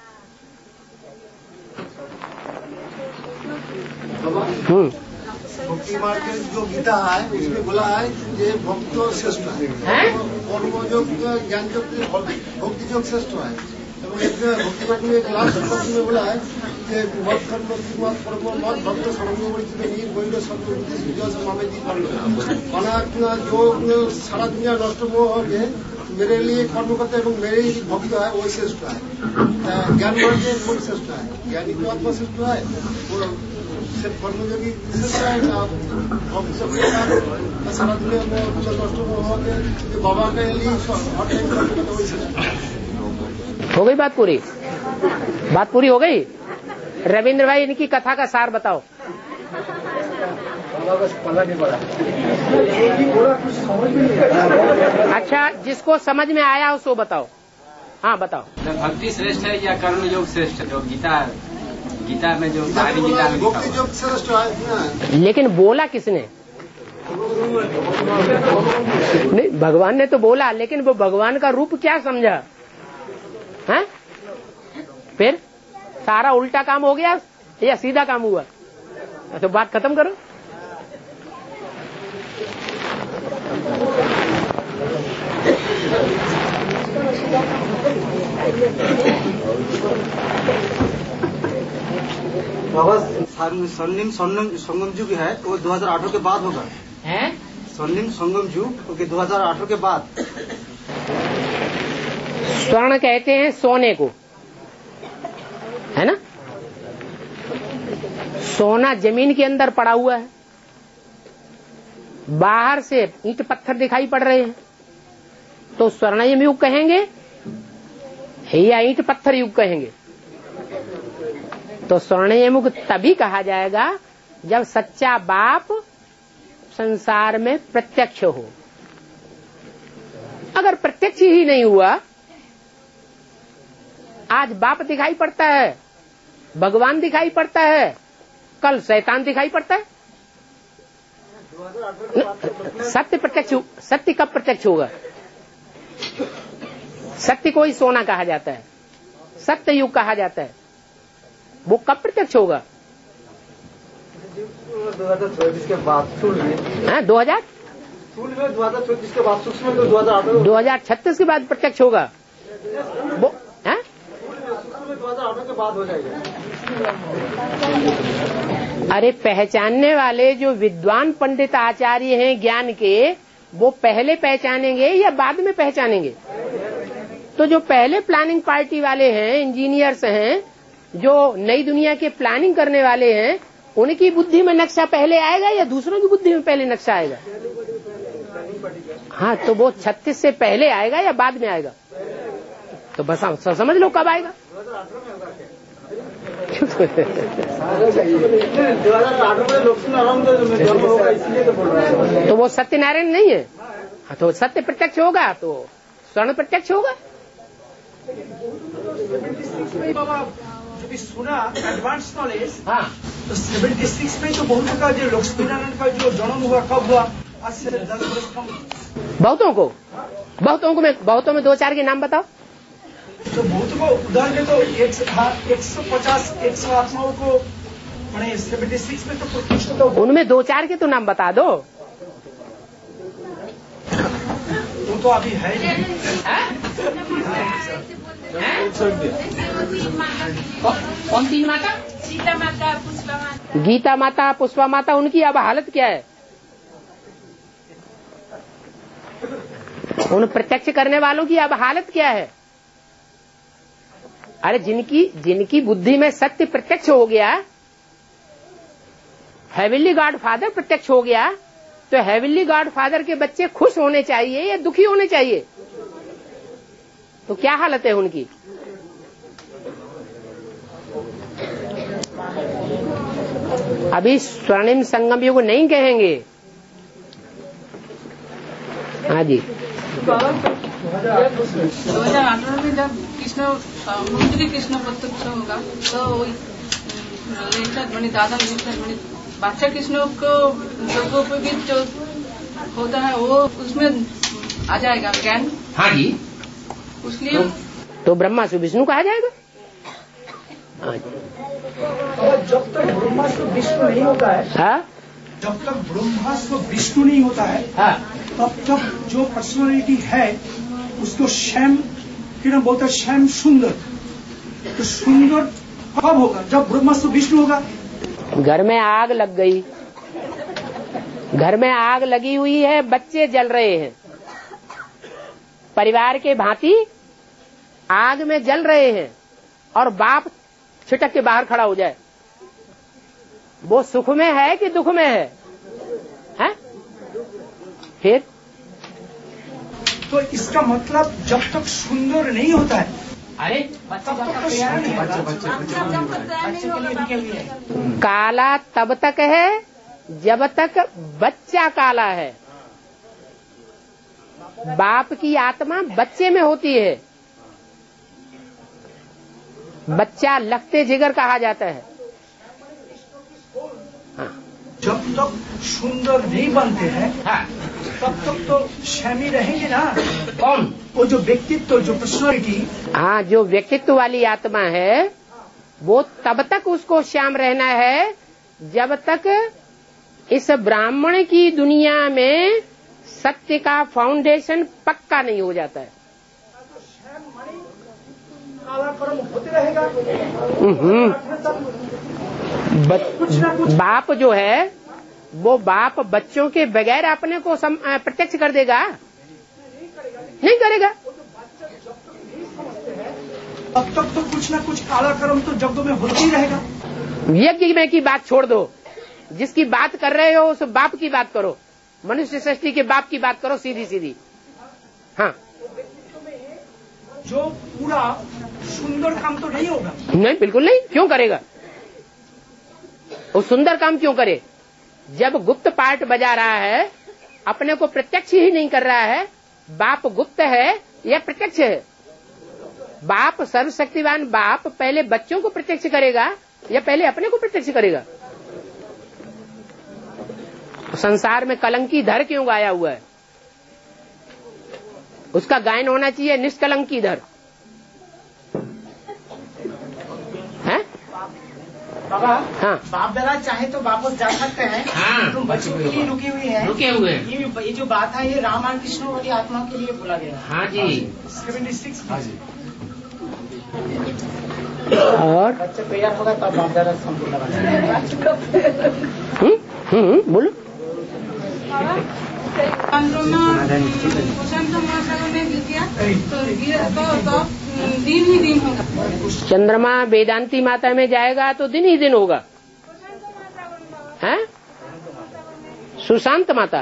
भक्ति मार्ग के जो गीता है उसमें बोला है ये भक्ति और श्रेष्ठ है, कर्मयोग ज्ञान योग भक्ति योग श्रेष्ठ है। भक्ति मार्ग में एक लास्ट श्लोक में बोला है कि मत कर्म मत कर्म मत भक्त सर्वोपरि गौर सर्व मामे दी कर्म। जो सारा दुनिया नष्ट हो गए, मेरे लिए कर्म करते हैं, मेरे ही भक्त है वही श्रेष्ठ है। ज्ञान मार्ग में कौन श्रेष्ठ है? ज्ञानी तो आत्मा श्रेष्ठ है, वो सिर्फ कर्मयोगी श्रेष्ठ है ना? सारा दुनिया में जो नष्ट हो गए बाबा के लिए हर टाइम कर्म करते वही श्रेष्ठ। हो गई बात पूरी? बात पूरी हो गई? रविंद्र भाई इनकी कथा का सार बताओ। अच्छा, जिसको समझ में आया उसको बताओ। हाँ बताओ। भक्ति श्रेष्ठ है या कर्म योग श्रेष्ठ है? जो गीता में जो सारी गीता में भक्ति योग श्रेष्ठ है। लेकिन बोला किसने? नहीं, भगवान ने तो बोला, लेकिन वो भगवान का रूप क्या समझा है? फिर सारा उल्टा काम हो गया या सीधा काम हुआ? तो बात खत्म करो। बाबा स्वर्णिम संगम युग है वो 2008 के बाद होगा। है स्वर्णिम संगम युग 2008 के बाद। स्वर्ण कहते हैं सोने को, है ना? सोना जमीन के अंदर पड़ा हुआ है, बाहर से ईंट पत्थर दिखाई पड़ रहे हैं, तो स्वर्णिम युग कहेंगे या ईंट पत्थर युग कहेंगे? तो स्वर्णिम युग तभी कहा जाएगा जब सच्चा बाप संसार में प्रत्यक्ष हो। अगर प्रत्यक्ष ही नहीं हुआ, आज बाप दिखाई पड़ता है, भगवान दिखाई पड़ता है, कल शैतान दिखाई पड़ता है। सत्य कब प्रत्यक्ष होगा? सत्य को ही सोना कहा जाता है, सत्य युग कहा जाता है। वो कब प्रत्यक्ष होगा? 2034 के बाद 2034 के बाद सूक्ष्म 2036 के बाद प्रत्यक्ष होगा। वो 2008 के बाद हो जाएगा। अरे पहचानने वाले जो विद्वान पंडित आचार्य हैं ज्ञान के, वो पहले पहचानेंगे या बाद में पहचानेंगे? तो जो पहले प्लानिंग पार्टी वाले हैं, इंजीनियर्स हैं, जो नई दुनिया के प्लानिंग करने वाले हैं, उनकी बुद्धि में नक्शा पहले आएगा या दूसरों की बुद्धि में पहले नक्शा आएगा? हाँ, तो वो 36 से पहले आएगा या बाद में आएगा? तो बस समझ लो कब आएगा। 2008 में जन्म होगा, इसलिए तो बोल रहा है। तो वो सत्यनारायण नहीं है। हाँ, तो सत्य प्रत्यक्ष होगा तो स्वर्ण प्रत्यक्ष होगा। बाबा जो भी सुना एडवांस नॉलेज, हाँ, तो 76 में तो बहुत का जो लक्ष्मी नारायण का जो जन्म हुआ कब हुआ? आज से 10 वर्ष कम। बहुतों में 2-4 के नाम बताओ। तो बहुत को उधर में तो 150-100 आत्माओं को मैंने 76 में तो प्रतिष्ठित तो उनमें 2-4 के तो नाम बता दो। वो तो अभी है नहीं। कौन सी माता? सीता माता, पुष्पा माता। गीता माता, पुष्पा माता, उनकी अब हालत क्या है? उन प्रत्यक्ष करने वालों की अब हालत क्या है? अरे जिनकी बुद्धि में सत्य प्रत्यक्ष हो गया, हेवनली गॉड फादर प्रत्यक्ष हो गया, तो हेवनली गॉड फादर के बच्चे खुश होने चाहिए या दुखी होने चाहिए? तो क्या हालत है उनकी? अभी स्वर्णिम संगम युग नहीं कहेंगे। हाँ जी। 2018 में जब कृष्ण प्रत्यक्ष होगा तो दादा बादशाह कृष्ण को लोगों पे भी जो होता है वो उसमें आ जाएगा ज्ञान। हाँ जी। उसलिए तो ब्रह्मा से विष्णु कहा जाएगा। और जब तक ब्रह्मास्त्र विष्णु नहीं होता है, हाँ? जब तक ब्रह्मास्त्र विष्णु नहीं होता है, हाँ? तब तक जो पर्सनालिटी है उसको श्याम किरण बोलता है, श्याम सुंदर। तो सुंदर कब होगा? जब ब्रह्मास्त्र विष्णु होगा। घर में आग लग गई, घर में आग लगी हुई है, बच्चे जल रहे हैं, परिवार के भांति आग में जल रहे हैं, और बाप छिटक के बाहर खड़ा हो जाए, वो सुख में है कि दुख में है? हैं? फिर तो इसका मतलब जब तक सुंदर नहीं होता है, अरे तब तक तो श्याम नहीं होगा। काला तब तक है जब तक बच्चा काला है। बाप की आत्मा बच्चे में होती है। बच्चा लखते जिगर कहा जाता है। हाँ। जब तक सुंदर नहीं बनते हैं, हाँ। तब तक तो श्यामी रहेंगे ना। कौन? वो जो व्यक्तित्व, जो पर्सनालिटी। हाँ, जो व्यक्तित्व वाली आत्मा है वो तब तक उसको श्याम रहना है जब तक इस ब्राह्मण की दुनिया में सत्य का फाउंडेशन पक्का नहीं हो जाता है। काला कर्म होते रहेगा। बाप जो है वो बाप बच्चों के बगैर अपने को प्रत्यक्ष कर देगा? नहीं करेगा। तब तक तो कुछ ना कुछ काला कर्म तो जग में होता ही रहेगा। यज्ञ में की बात छोड़ दो, जिसकी बात कर रहे हो उस बाप की बात करो, मनुष्य सृष्टि के बाप की बात करो सीधी सीधी। हाँ, जो पूरा सुंदर काम तो नहीं होगा। नहीं, बिल्कुल नहीं। क्यों करेगा? वो सुंदर काम क्यों करे? जब गुप्त पार्ट बजा रहा है, अपने को प्रत्यक्ष ही नहीं कर रहा है, बाप गुप्त है या प्रत्यक्ष है? बाप सर्वशक्तिवान बाप पहले बच्चों को प्रत्यक्ष करेगा या पहले अपने को प्रत्यक्ष करेगा? संसार में कलंकी धर क्यों गाया हुआ है? उसका गायन होना चाहिए निष्कलंकी धर। है बाबा, हाँ, बाप दादा चाहे तो वापस जा सकते हैं। हाँ, तुम बच्चों के लिए रुके हुए हैं। ये जो बात है ये राम और कृष्ण वाली आत्मा के लिए बोला गया। हाँ जी। 76। हाँ जी। और बच्चा तैयार होगा तब बाप दादा संपूर्ण लगा। बोलो। दिन ही दिन होगा। चंद्रमा वेदांती माता में जाएगा तो दिन ही दिन होगा। हैं? सुशांत माता।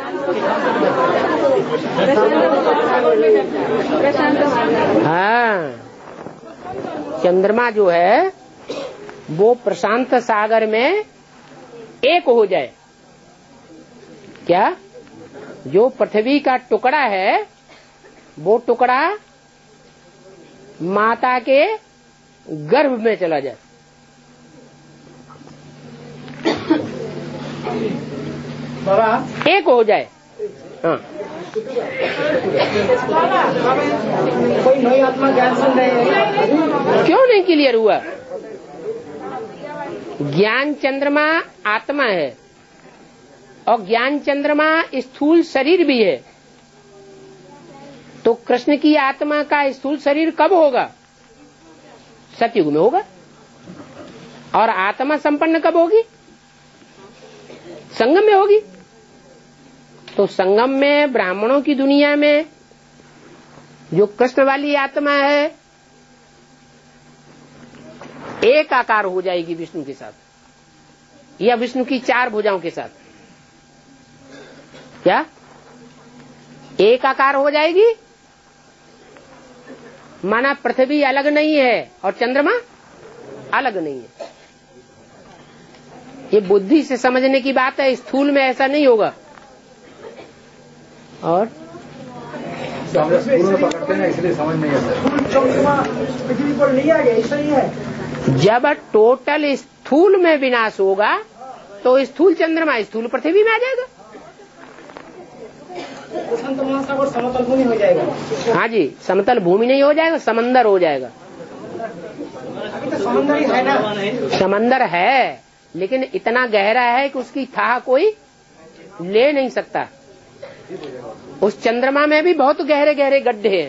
हाँ, चंद्रमा जो है वो प्रशांत सागर में एक हो जाए। क्या? जो पृथ्वी का टुकड़ा है वो टुकड़ा माता के गर्भ में चला जाए। बाबा एक हो जाए। हाँ, कोई नई आत्मा ज्ञान सुन रहे हैं? क्यों नहीं क्लियर हुआ? ज्ञान चंद्रमा आत्मा है और ज्ञान चंद्रमा स्थूल शरीर भी है। तो कृष्ण की आत्मा का स्थूल शरीर कब होगा? सतयुग में होगा। और आत्मा संपन्न कब होगी? संगम में होगी। तो संगम में ब्राह्मणों की दुनिया में जो कृष्ण वाली आत्मा है एक आकार हो जाएगी विष्णु के साथ या विष्णु की 4 भुजाओं के साथ। क्या? एक आकार हो जाएगी। माना पृथ्वी अलग नहीं है और चंद्रमा अलग नहीं है। ये बुद्धि से समझने की बात है, स्थूल में ऐसा नहीं होगा। और पकड़ते हैं इसलिए समझ नहीं आता। पृथ्वी पर नहीं आ गया, ऐसा ही है। जब टोटल स्थूल में विनाश होगा तो स्थूल चंद्रमा स्थूल पृथ्वी में आ जाएगा। प्रशांत महासागर समतल भूमि हो जाएगा। हाँ जी, समतल भूमि नहीं हो जाएगा, समंदर हो जाएगा। अभी तो समंदर ही है ना। समंदर है लेकिन इतना गहरा है कि उसकी थाह कोई ले नहीं सकता। उस चंद्रमा में भी बहुत गहरे गहरे गड्ढे हैं।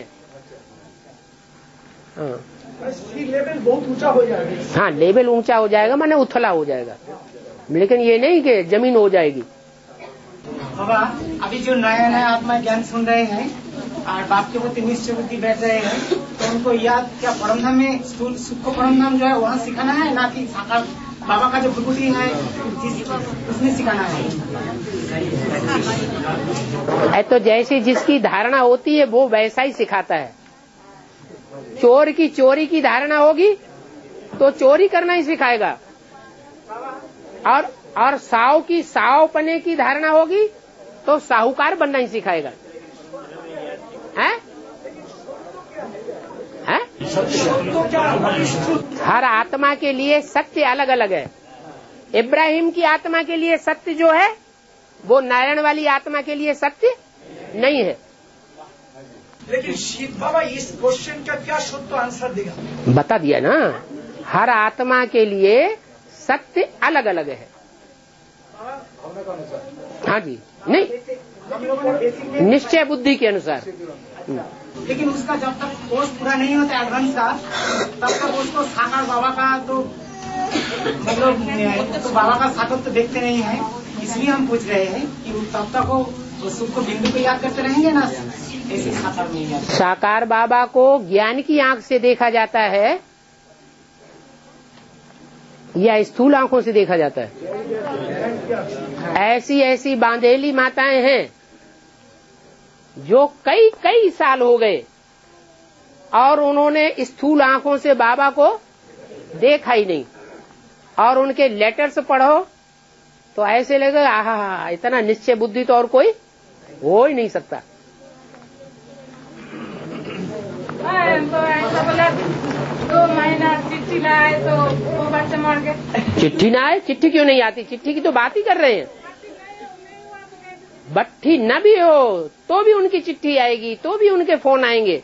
हाँ, लेवल बहुत ऊंचा हो जाएगा। हाँ, लेवल ऊंचा हो जाएगा माने उथला हो जाएगा, लेकिन ये नहीं कि जमीन हो जाएगी। बाबा अभी जो नया नया आत्मा ज्ञान सुन रहे हैं और बाप के प्रति निश्चय बुद्धि बैठ रहे हैं तो उनको याद क्या परमधाम में सुख को परमधाम जो है वहाँ सिखाना है ना कि साकार बाबा का जो प्रकृति है उसमें सिखाना है? तो जैसे जिसकी धारणा होती है वो वैसा ही सिखाता है। चोर की चोरी की धारणा होगी तो चोरी करना ही सिखाएगा और साव की सावपने की धारणा होगी तो साहूकार बनना ही सिखाएगा। हैं? हैं? हर आत्मा के लिए सत्य अलग अलग है। इब्राहिम की आत्मा के लिए सत्य जो है वो नारायण वाली आत्मा के लिए सत्य नहीं है। लेकिन शीत बाबा इस क्वेश्चन का क्या शुद्ध आंसर देगा? बता दिया ना, हर आत्मा के लिए सत्य अलग अलग है। हाँ जी, नहीं निश्चय बुद्धि के अनुसार। लेकिन उसका जब तक कोर्स पूरा नहीं होता एडवांस का तब तक उसको साकार बाबा का तो मतलब तो बाबा का साकार तो देखते नहीं है। इसलिए हम पूछ रहे हैं कि तब तक वो सुख को बिंदु को याद करते रहेंगे ना, ऐसे साकार नहीं याद। साकार बाबा को ज्ञान की आंख से देखा जाता है या स्थूल आंखों से देखा जाता है? ऐसी ऐसी बांधेली माताएं हैं जो कई कई साल हो गए और उन्होंने स्थूल आंखों से बाबा को देखा ही नहीं। और उनके लेटर्स पढ़ो तो ऐसे लगेगा आहा, इतना निश्चय बुद्धि तो और कोई हो ही नहीं सकता। तो ऐसा बोला 2 महीना चिट्ठी ना आए तो वो बच्चे मर गए। चिट्ठी ना आए? चिट्ठी क्यों नहीं आती? चिट्ठी की तो बात ही कर रहे हैं। बट्ठी न भी हो तो भी उनकी चिट्ठी आएगी, तो भी उनके फोन आएंगे।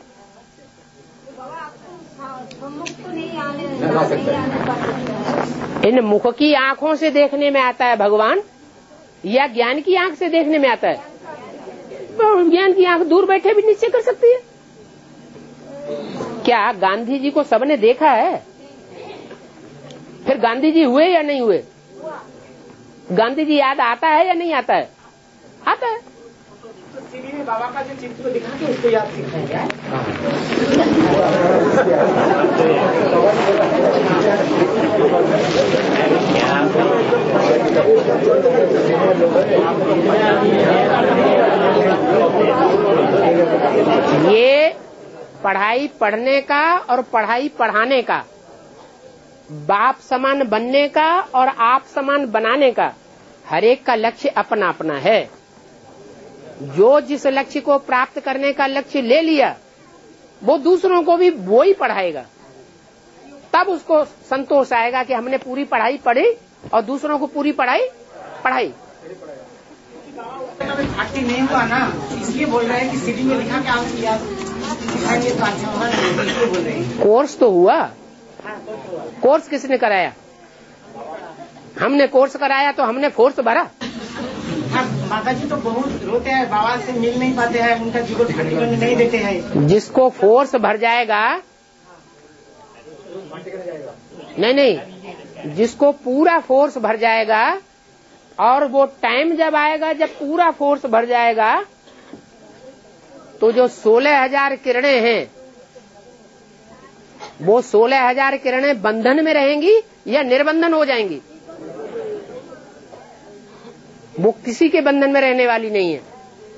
इन मुख की आंखों से देखने में आता है भगवान या ज्ञान की आंख से देखने में आता है? तो ज्ञान की आंख दूर बैठे भी निश्चय कर सकती है। क्या गांधी जी को सबने देखा है? फिर गांधी जी हुए या नहीं हुए? गांधी जी याद आता है या नहीं आता है? आता है। तो सीढ़ी में बाबा का जो चित्र दिखा के उसको याद सिखाएंगे। ये पढ़ाई पढ़ने का और पढ़ाई पढ़ाने का, बाप समान बनने का और आप समान बनाने का, हर एक का लक्ष्य अपना अपना है। जो जिस लक्ष्य को प्राप्त करने का लक्ष्य ले लिया वो दूसरों को भी वो ही पढ़ाएगा, तब उसको संतोष आएगा कि हमने पूरी पढ़ाई पढ़ी और दूसरों को पूरी पढ़ाई पढ़ाई। घाटी नहीं हुआ ना, इसलिए बोल रहे हैं कि सीढ़ी में लिखा के आप सिखाएंगे तो अच्छा होगा, इसलिए बोल रहे हैं। कोर्स तो हुआ। कोर्स किसने कराया? हमने कोर्स कराया तो हमने फोर्स भरा। माता जी तो बहुत रोते हैं, बाबा से मिल नहीं पाते हैं, उनका जीवन घाटी में नहीं देते हैं। जिसको फोर्स भर जाएगा, नहीं, जिसको पूरा फोर्स भर जाएगा और वो टाइम जब आएगा जब पूरा फोर्स भर जाएगा तो जो 16,000 किरणें हैं वो 16,000 किरणें बंधन में रहेंगी या निर्बंधन हो जाएंगी? वो किसी के बंधन में रहने वाली नहीं है।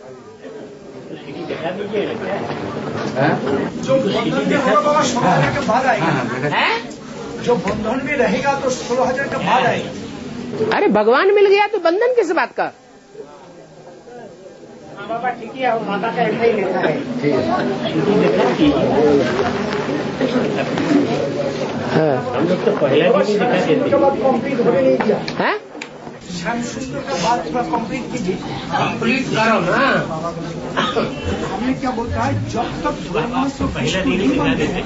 जो बंधन में होगा बाबा 16,000 के बाद आएगा। जो बंधन में रहेगा तो 16,000 के बाद आएगा। अरे भगवान मिल गया तो बंधन किस बात का? बाबा ठीक है, माता का ऐसा ही लेता है। हम लोग तो पहले भी कंप्लीट होने नहीं दिया है। श्याम सुंदर का बात थोड़ा कंप्लीट कीजिए। कंप्लीट करो ना। हमने क्या बोलता है, जब तक ब्रह्मा से विष्णु नहीं बनते हैं,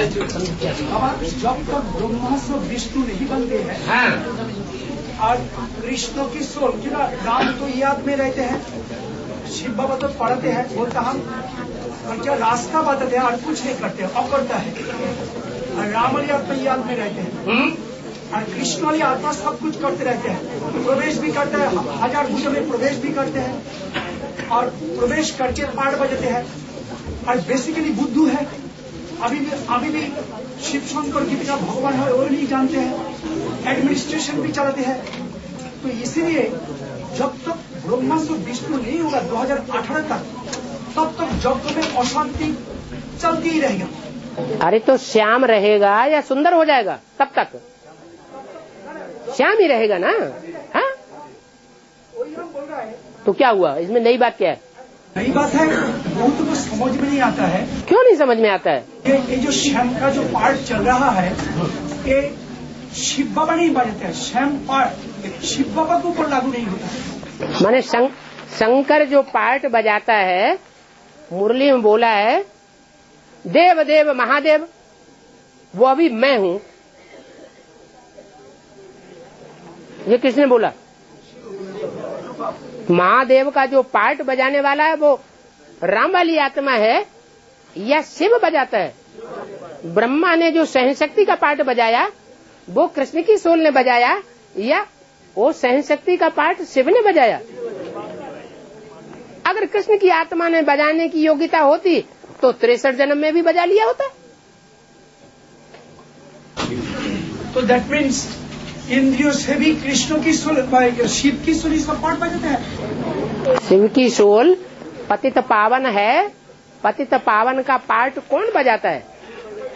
जब तक ब्रह्मा से विष्णु नहीं बनते हैं और कृष्ण की सोल क्या राम तो याद में रहते हैं, शिव बाबा तो पढ़ते हैं, बोलता हम क्या रास्ता बताते हैं और कुछ नहीं करते, अकड़ता है। और राम वाली आत्मा याद में रहते हैं और कृष्ण वाली आत्मा सब कुछ करते रहते हैं, प्रवेश भी करते हैं, 1000 भुजों में प्रवेश भी करते हैं और प्रवेश करके पाठ बजाते हैं और बेसिकली बुद्धू है। अभी भी शिव शंकर की का भगवान है वो नहीं जानते हैं, एडमिनिस्ट्रेशन भी चलाते हैं। तो इसीलिए जब तक ब्रह्मा से विष्णु नहीं होगा 2018 तक, तब तक जग में अशांति चलती ही रहेगा। अरे तो श्याम रहेगा या सुंदर हो जाएगा? तब तक श्याम ही रहेगा ना। हाँ, वही हम बोल रहे हैं। तो क्या हुआ इसमें? नई बात क्या है? नई बात है, बहुत को समझ में नहीं आता है। क्यों नहीं समझ में आता है? ये जो श्याम का जो पार्ट चल रहा है, ये शिव बाबा नहीं बजाते हैं। श्याम पार्ट शिव बाबा के ऊपर लागू नहीं होता। माने शंकर जो पार्ट बजाता है, मुरली में बोला है देव देव महादेव, वो अभी मैं हूँ। ये किसने बोला? महादेव का जो पार्ट बजाने वाला है वो राम वाली आत्मा है या शिव बजाता है? ब्रह्मा ने जो सहन शक्ति का पार्ट बजाया वो कृष्ण की सोल ने बजाया या वो सहन शक्ति का पार्ट शिव ने बजाया? अगर कृष्ण की आत्मा ने बजाने की योग्यता होती तो 63 जन्म में भी बजा लिया होता। तो दैट मीन्स इंद्रियों से भी कृष्ण की सोल, शिव की सोल इसका पार्ट बजाते हैं। शिव की सोल पतित पावन है। पतित पावन का पार्ट कौन बजाता है?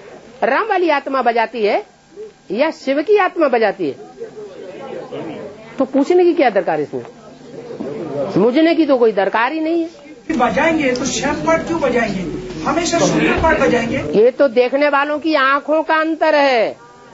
राम वाली आत्मा बजाती है या शिव की आत्मा बजाती है? तो पूछने की क्या दरकार इसमें? समझने की तो कोई दरकार ही नहीं है। बजाएंगे तो श्याम पाठ क्यों बजाएंगे? हमेशा सुंदर पाठ बजाएंगे। ये तो देखने वालों की आंखों का अंतर है।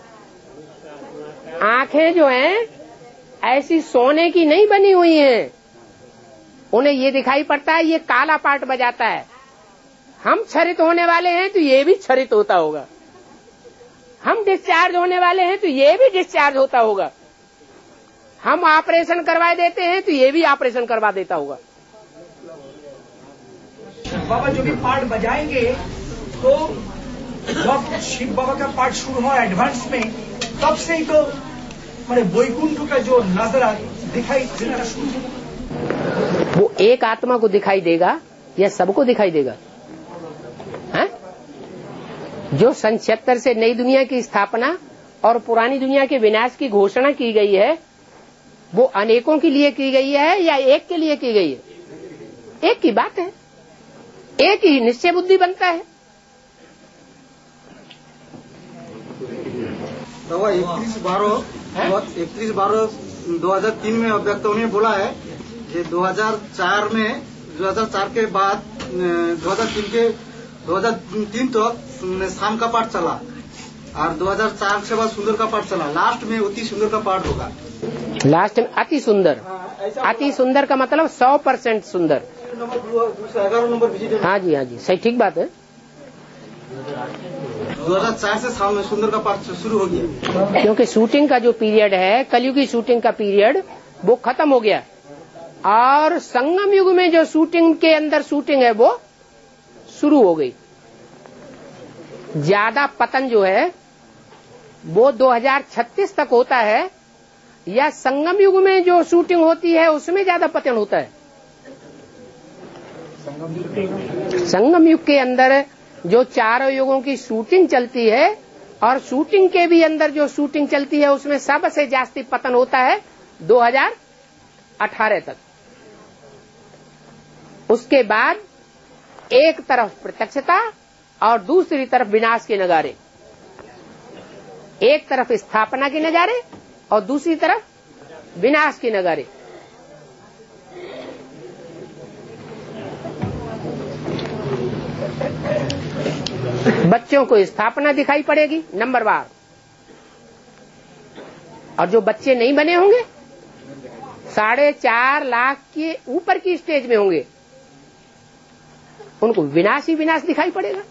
आंखें जो हैं ऐसी सोने की नहीं बनी हुई हैं। उन्हें ये दिखाई पड़ता है ये काला पाठ बजाता है। हम छरित होने वाले हैं तो ये भी छरित होता होगा। हम डिस्चार्ज होने वाले हैं तो ये भी डिस्चार्ज होता होगा। हम ऑपरेशन करवा देते हैं तो ये भी ऑपरेशन करवा देता होगा। बाबा जो भी पाठ बजाएंगे तो जब शिव बाबा का पाठ शुरू हो एडवांस में, तब से ही तो मैंने वैकुंठ का जो नजारा दिखाई देना शुरू हो। वो एक आत्मा को दिखाई देगा या सबको दिखाई देगा? है? जो सन 76 से नई दुनिया की स्थापना और पुरानी दुनिया के विनाश की घोषणा की गई है, वो अनेकों के लिए की गई है या एक के लिए की गई है? एक की बात है, एक ही निश्चय बुद्धि बनता है। तो 31/12/2003 में अव्यक्तों ने बोला है कि 2004 के बाद 2003 तक शाम का पाठ चला और 2004 से बाद सुंदर का पाठ चला। लास्ट में अति सुंदर का पाठ होगा। लास्ट में अति सुंदर। अति सुंदर का मतलब 100% सुंदर। 11 नंबर। हाँ जी सही, ठीक बात है। 2004 से शाम सुंदर का पाठ शुरू हो गया, क्योंकि शूटिंग का जो पीरियड है, कलयुग की शूटिंग का पीरियड, वो खत्म हो गया और संगम युग में जो शूटिंग के अंदर शूटिंग है वो शुरू हो गई। ज्यादा पतन जो है वो 2036 तक होता है या संगम युग में जो शूटिंग होती है उसमें ज्यादा पतन होता है? संगम युग के अंदर जो चारों युगों की शूटिंग चलती है और शूटिंग के भी अंदर जो शूटिंग चलती है उसमें सबसे जास्ती पतन होता है 2018 तक। उसके बाद एक तरफ प्रत्यक्षता और दूसरी तरफ विनाश के नजारे। एक तरफ स्थापना के नजारे और दूसरी तरफ विनाश के नजारे। बच्चों को स्थापना दिखाई पड़ेगी नंबरवार, और जो बच्चे नहीं बने होंगे 4.5 लाख के ऊपर की स्टेज में होंगे, उनको विनाश ही विनाश दिखाई पड़ेगा।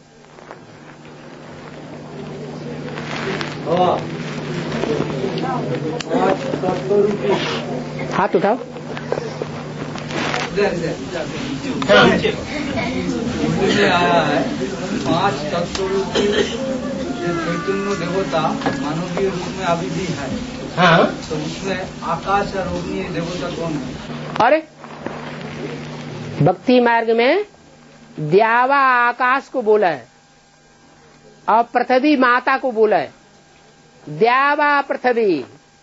हाथ उठाओ। आया है 5 तत्वों की चैतन्य देवता मानवीय रूप में अभी भी है। हाँ, तो उसमें आकाश और अग्नि देवता कौन है? अरे भक्ति मार्ग में द्यावा आकाश को बोला है और पृथ्वी माता को बोला है। द्यावा पृथ्वी,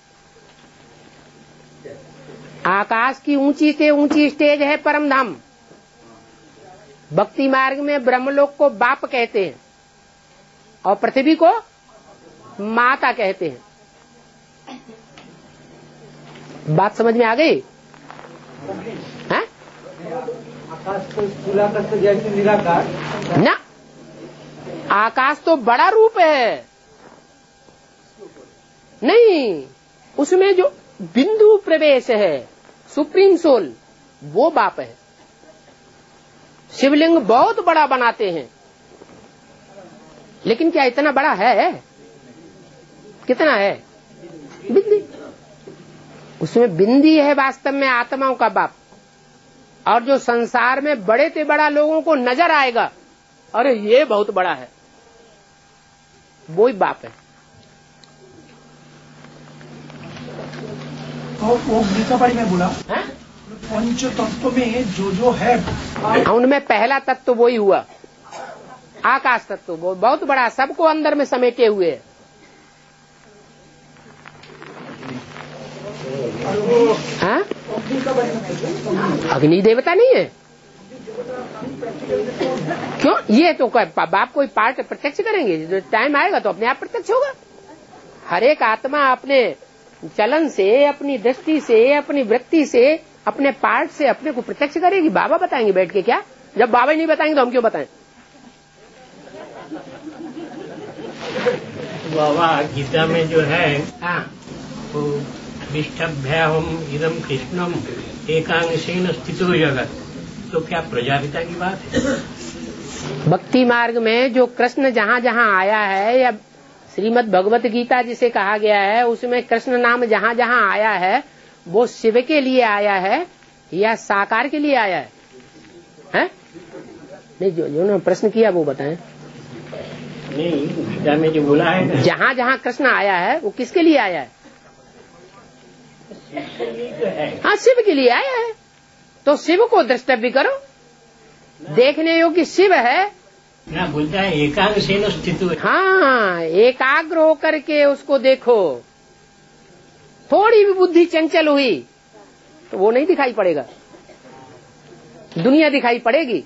आकाश की ऊंची से ऊंची स्टेज है परम धाम। भक्ति मार्ग में ब्रह्मलोक को बाप कहते हैं और पृथ्वी को माता कहते हैं। बात समझ में आ गई? आकाश को निराकार से जैसे निराकार ना, आकाश तो बड़ा रूप है नहीं, उसमें जो बिंदु प्रवेश है सुप्रीम सोल वो बाप है। शिवलिंग बहुत बड़ा बनाते हैं, लेकिन क्या इतना बड़ा है? कितना है? बिंदी। उसमें बिंदी है वास्तव में आत्माओं का बाप। और जो संसार में बड़े से बड़ा लोगों को नजर आएगा, अरे ये बहुत बड़ा है, वो ही बाप है। तो वो गीता पारी में बोला पंच तत्व में जो है, उनमें पहला तत्व वो ही हुआ आकाश तत्व। वो बहुत बड़ा, सबको अंदर में समेटे हुए है। हाँ? अग्नि देवता नहीं है? क्यों? ये तो बाप कोई पार्ट प्रत्यक्ष करेंगे, जो टाइम आएगा तो अपने आप प्रत्यक्ष होगा। हर एक आत्मा अपने चलन से, अपनी दृष्टि से, अपनी वृत्ति से, अपने पार्ट से अपने को प्रत्यक्ष करेगी। बाबा बताएंगे बैठ के क्या? जब बाबा ही नहीं बताएंगे तो हम क्यों बताएं? बाबा गीता में जो है वो विष्टभ्याहम इदम कृष्णम एकांशेन स्थितो जगत, तो क्या प्रजापिता की बात है? भक्ति मार्ग में जो कृष्ण जहाँ जहाँ आया है, या श्रीमद् भगवत गीता जिसे कहा गया है, उसमें कृष्ण नाम जहाँ जहाँ आया है वो शिव के लिए आया है या साकार के लिए आया है? हैं? नहीं, जो ना प्रश्न किया वो बताएं। नहीं, गीता में जो बोला है ना, जहाँ जहाँ कृष्ण आया है वो किसके लिए आया है? हाँ, शिव के लिए आया है। तो शिव को द्रष्टव्य करो, देखने योग्य शिव है ना। बोलता है एकाग्र स्थित। हाँ, एकाग्र होकर के उसको देखो। थोड़ी भी बुद्धि चंचल हुई तो वो नहीं दिखाई पड़ेगा, दुनिया दिखाई पड़ेगी।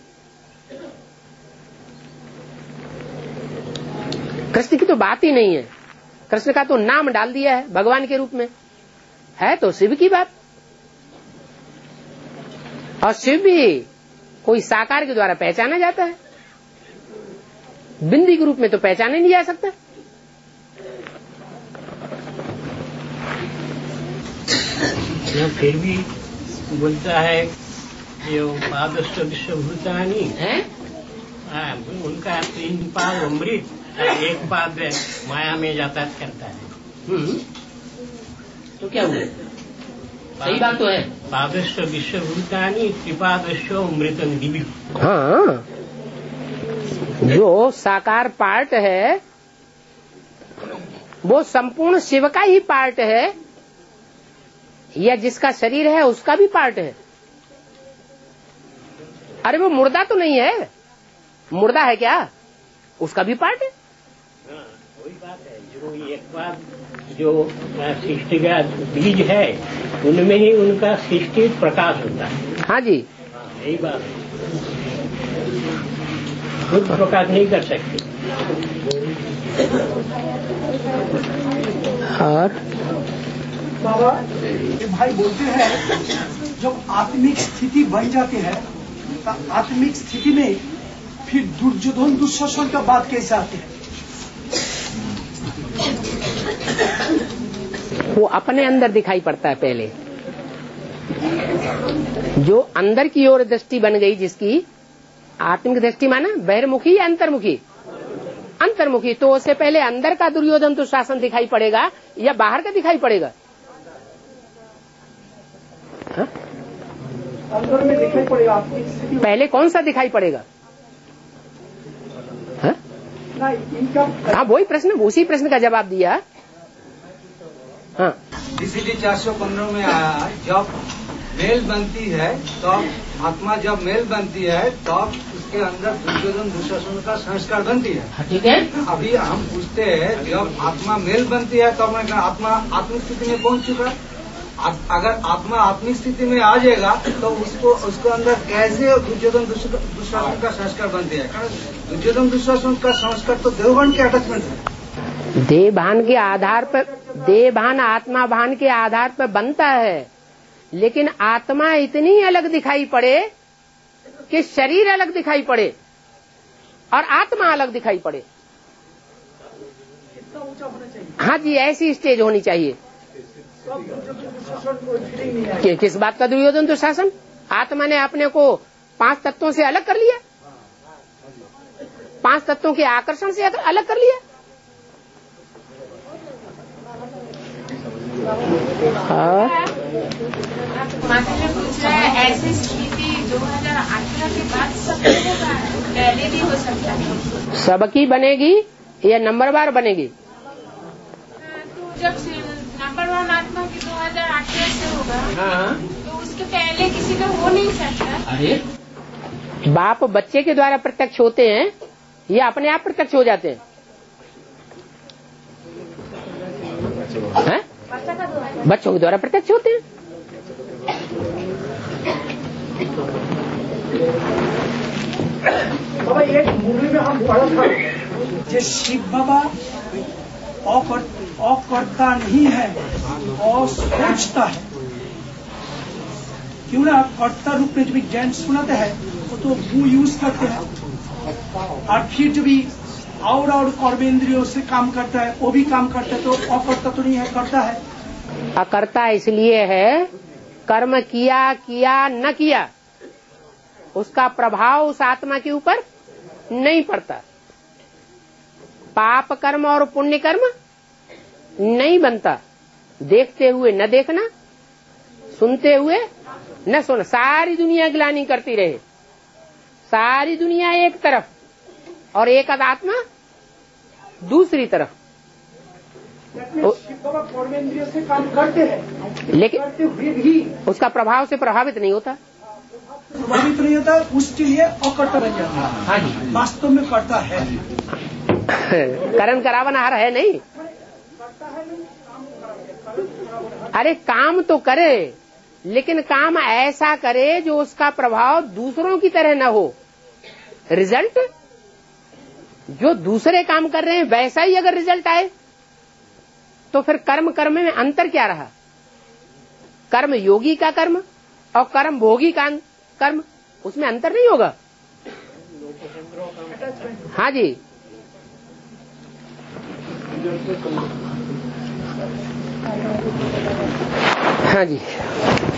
कृष्ण की तो बात ही नहीं है। कृष्ण का तो नाम डाल दिया है भगवान के रूप में, है तो शिव की बात। और शिव भी कोई साकार के द्वारा पहचाना जाता है, बिंदी के रूप में तो पहचाना नहीं जा सकता। फिर भी बोलता है जो पादस्थ विश्वभूतानी है, उनका 3 पाद अमृत, 1 पाद माया में यातायात करता है। तो क्या हुआ? सही बात तो है। पादस्थ विश्वभूतानी त्रिपादस्थ अमृत दिव्य। हाँ, जो साकार पार्ट है वो संपूर्ण शिव का ही पार्ट है, या जिसका शरीर है उसका भी पार्ट है। अरे वो मुर्दा तो नहीं है, मुर्दा है क्या? उसका भी पार्ट है। वही बात है, जो एक बार जो सृष्टि का बीज है उनमें ही उनका सृष्टि प्रकाश होता है। हाँ जी, यही बात है, खुद प्रकाश नहीं कर सकते। और बाबा भाई बोलते हैं जब आत्मिक स्थिति बन जाती है तो आत्मिक स्थिति में फिर दुर्योधन दुशासन का बात कैसे आती है? वो अपने अंदर दिखाई पड़ता है। पहले जो अंदर की ओर दृष्टि बन गई, जिसकी आत्मिक दृष्टि माना बहिर्मुखी या अंतर्मुखी? अंतर्मुखी। तो उससे पहले अंदर का दुर्योधन दुशासन दिखाई पड़ेगा या बाहर का दिखाई पड़ेगा? अंदर में दिखाई पड़ेगा। पहले कौन सा दिखाई पड़ेगा? हाँ, वही प्रश्न, उसी प्रश्न का जवाब दिया। हाँ, इसीलिए 415 में आया है, जब मेल बनती है तब आत्मा, जब मेल बनती है तब उसके अंदर दुर्योधन दुशासन का संस्कार बनती है। ठीक है। अभी हम पूछते हैं जब आत्मा मेल बनती है तब मैं आत्मा आत्मिक स्थिति में पहुंच चुका है। अगर आत्मा आत्मिक स्थिति में आ जाएगा तो उसको अंदर कैसे दुर्योधन दुशासन का संस्कार बनती है? कारण दुर्योधन दुशासन का संस्कार तो देवभान के अटैचमेंट है। देवभान के आधार पर, देवभान आत्मा भान के आधार पर बनता है, लेकिन आत्मा इतनी अलग दिखाई पड़े कि शरीर अलग दिखाई पड़े और आत्मा अलग दिखाई पड़े। हाँ जी, ऐसी स्टेज होनी चाहिए। किस बात का दुर्योधन दुशासन? आत्मा ने अपने को 5 तत्वों से अलग कर लिया, 5 तत्वों के आकर्षण से अलग कर लिया। माता जी पूछ रहा है, ऐसी स्थिति 2018 के बाद सबकी होगा, पहले भी हो सकता है? सबकी बनेगी या नंबरवार बनेगी? तो जब नंबर 1 आत्मा की 2018 से होगा, हाँ, तो उसके पहले किसी का हो नहीं सकता। अरे बाप बच्चे के द्वारा प्रत्यक्ष होते हैं या अपने आप प्रत्यक्ष हो जाते हैं? हैं? बच्चों के द्वारा प्रत्यक्ष होते हैं। बाबा एक मूवी में हम पढ़ा था, जो शिव बाबा अकर्ता नहीं है और सोचता है। क्यों ना कर्ता रूप में जब भी ज्ञान सुनाते हैं वो तो वो यूज करते हैं, और फिर जब भी और कर्मेंद्रियों से काम करता है वो भी काम करता है, तो अकर्ता तो नहीं है, करता है। अकर्ता इसलिए है, कर्म किया न किया उसका प्रभाव उस आत्मा के ऊपर नहीं पड़ता। पाप कर्म और पुण्य कर्म नहीं बनता, देखते हुए न देखना, सुनते हुए न सुना। सारी दुनिया ग्लानि करती रहे, सारी दुनिया एक तरफ और एक आत्मा दूसरी तरफ। कर्मेंद्रियों से काम करते हैं, लेकिन करते हुए भी उसका प्रभाव से प्रभावित नहीं होता, प्रभावित नहीं होता, उसके लिए अकर्ता बन जाता है। हाँ जी, वास्तव में करता है। करण करावनहार है नहीं। अरे काम तो करे, लेकिन काम ऐसा करे जो उसका प्रभाव दूसरों की तरह न हो। रिजल्ट जो दूसरे काम कर रहे हैं वैसा ही अगर रिजल्ट आए तो फिर कर्म में अंतर क्या रहा? कर्म योगी का कर्म और कर्म भोगी का कर्म, उसमें अंतर नहीं होगा। हाँ जी, हाँ जी।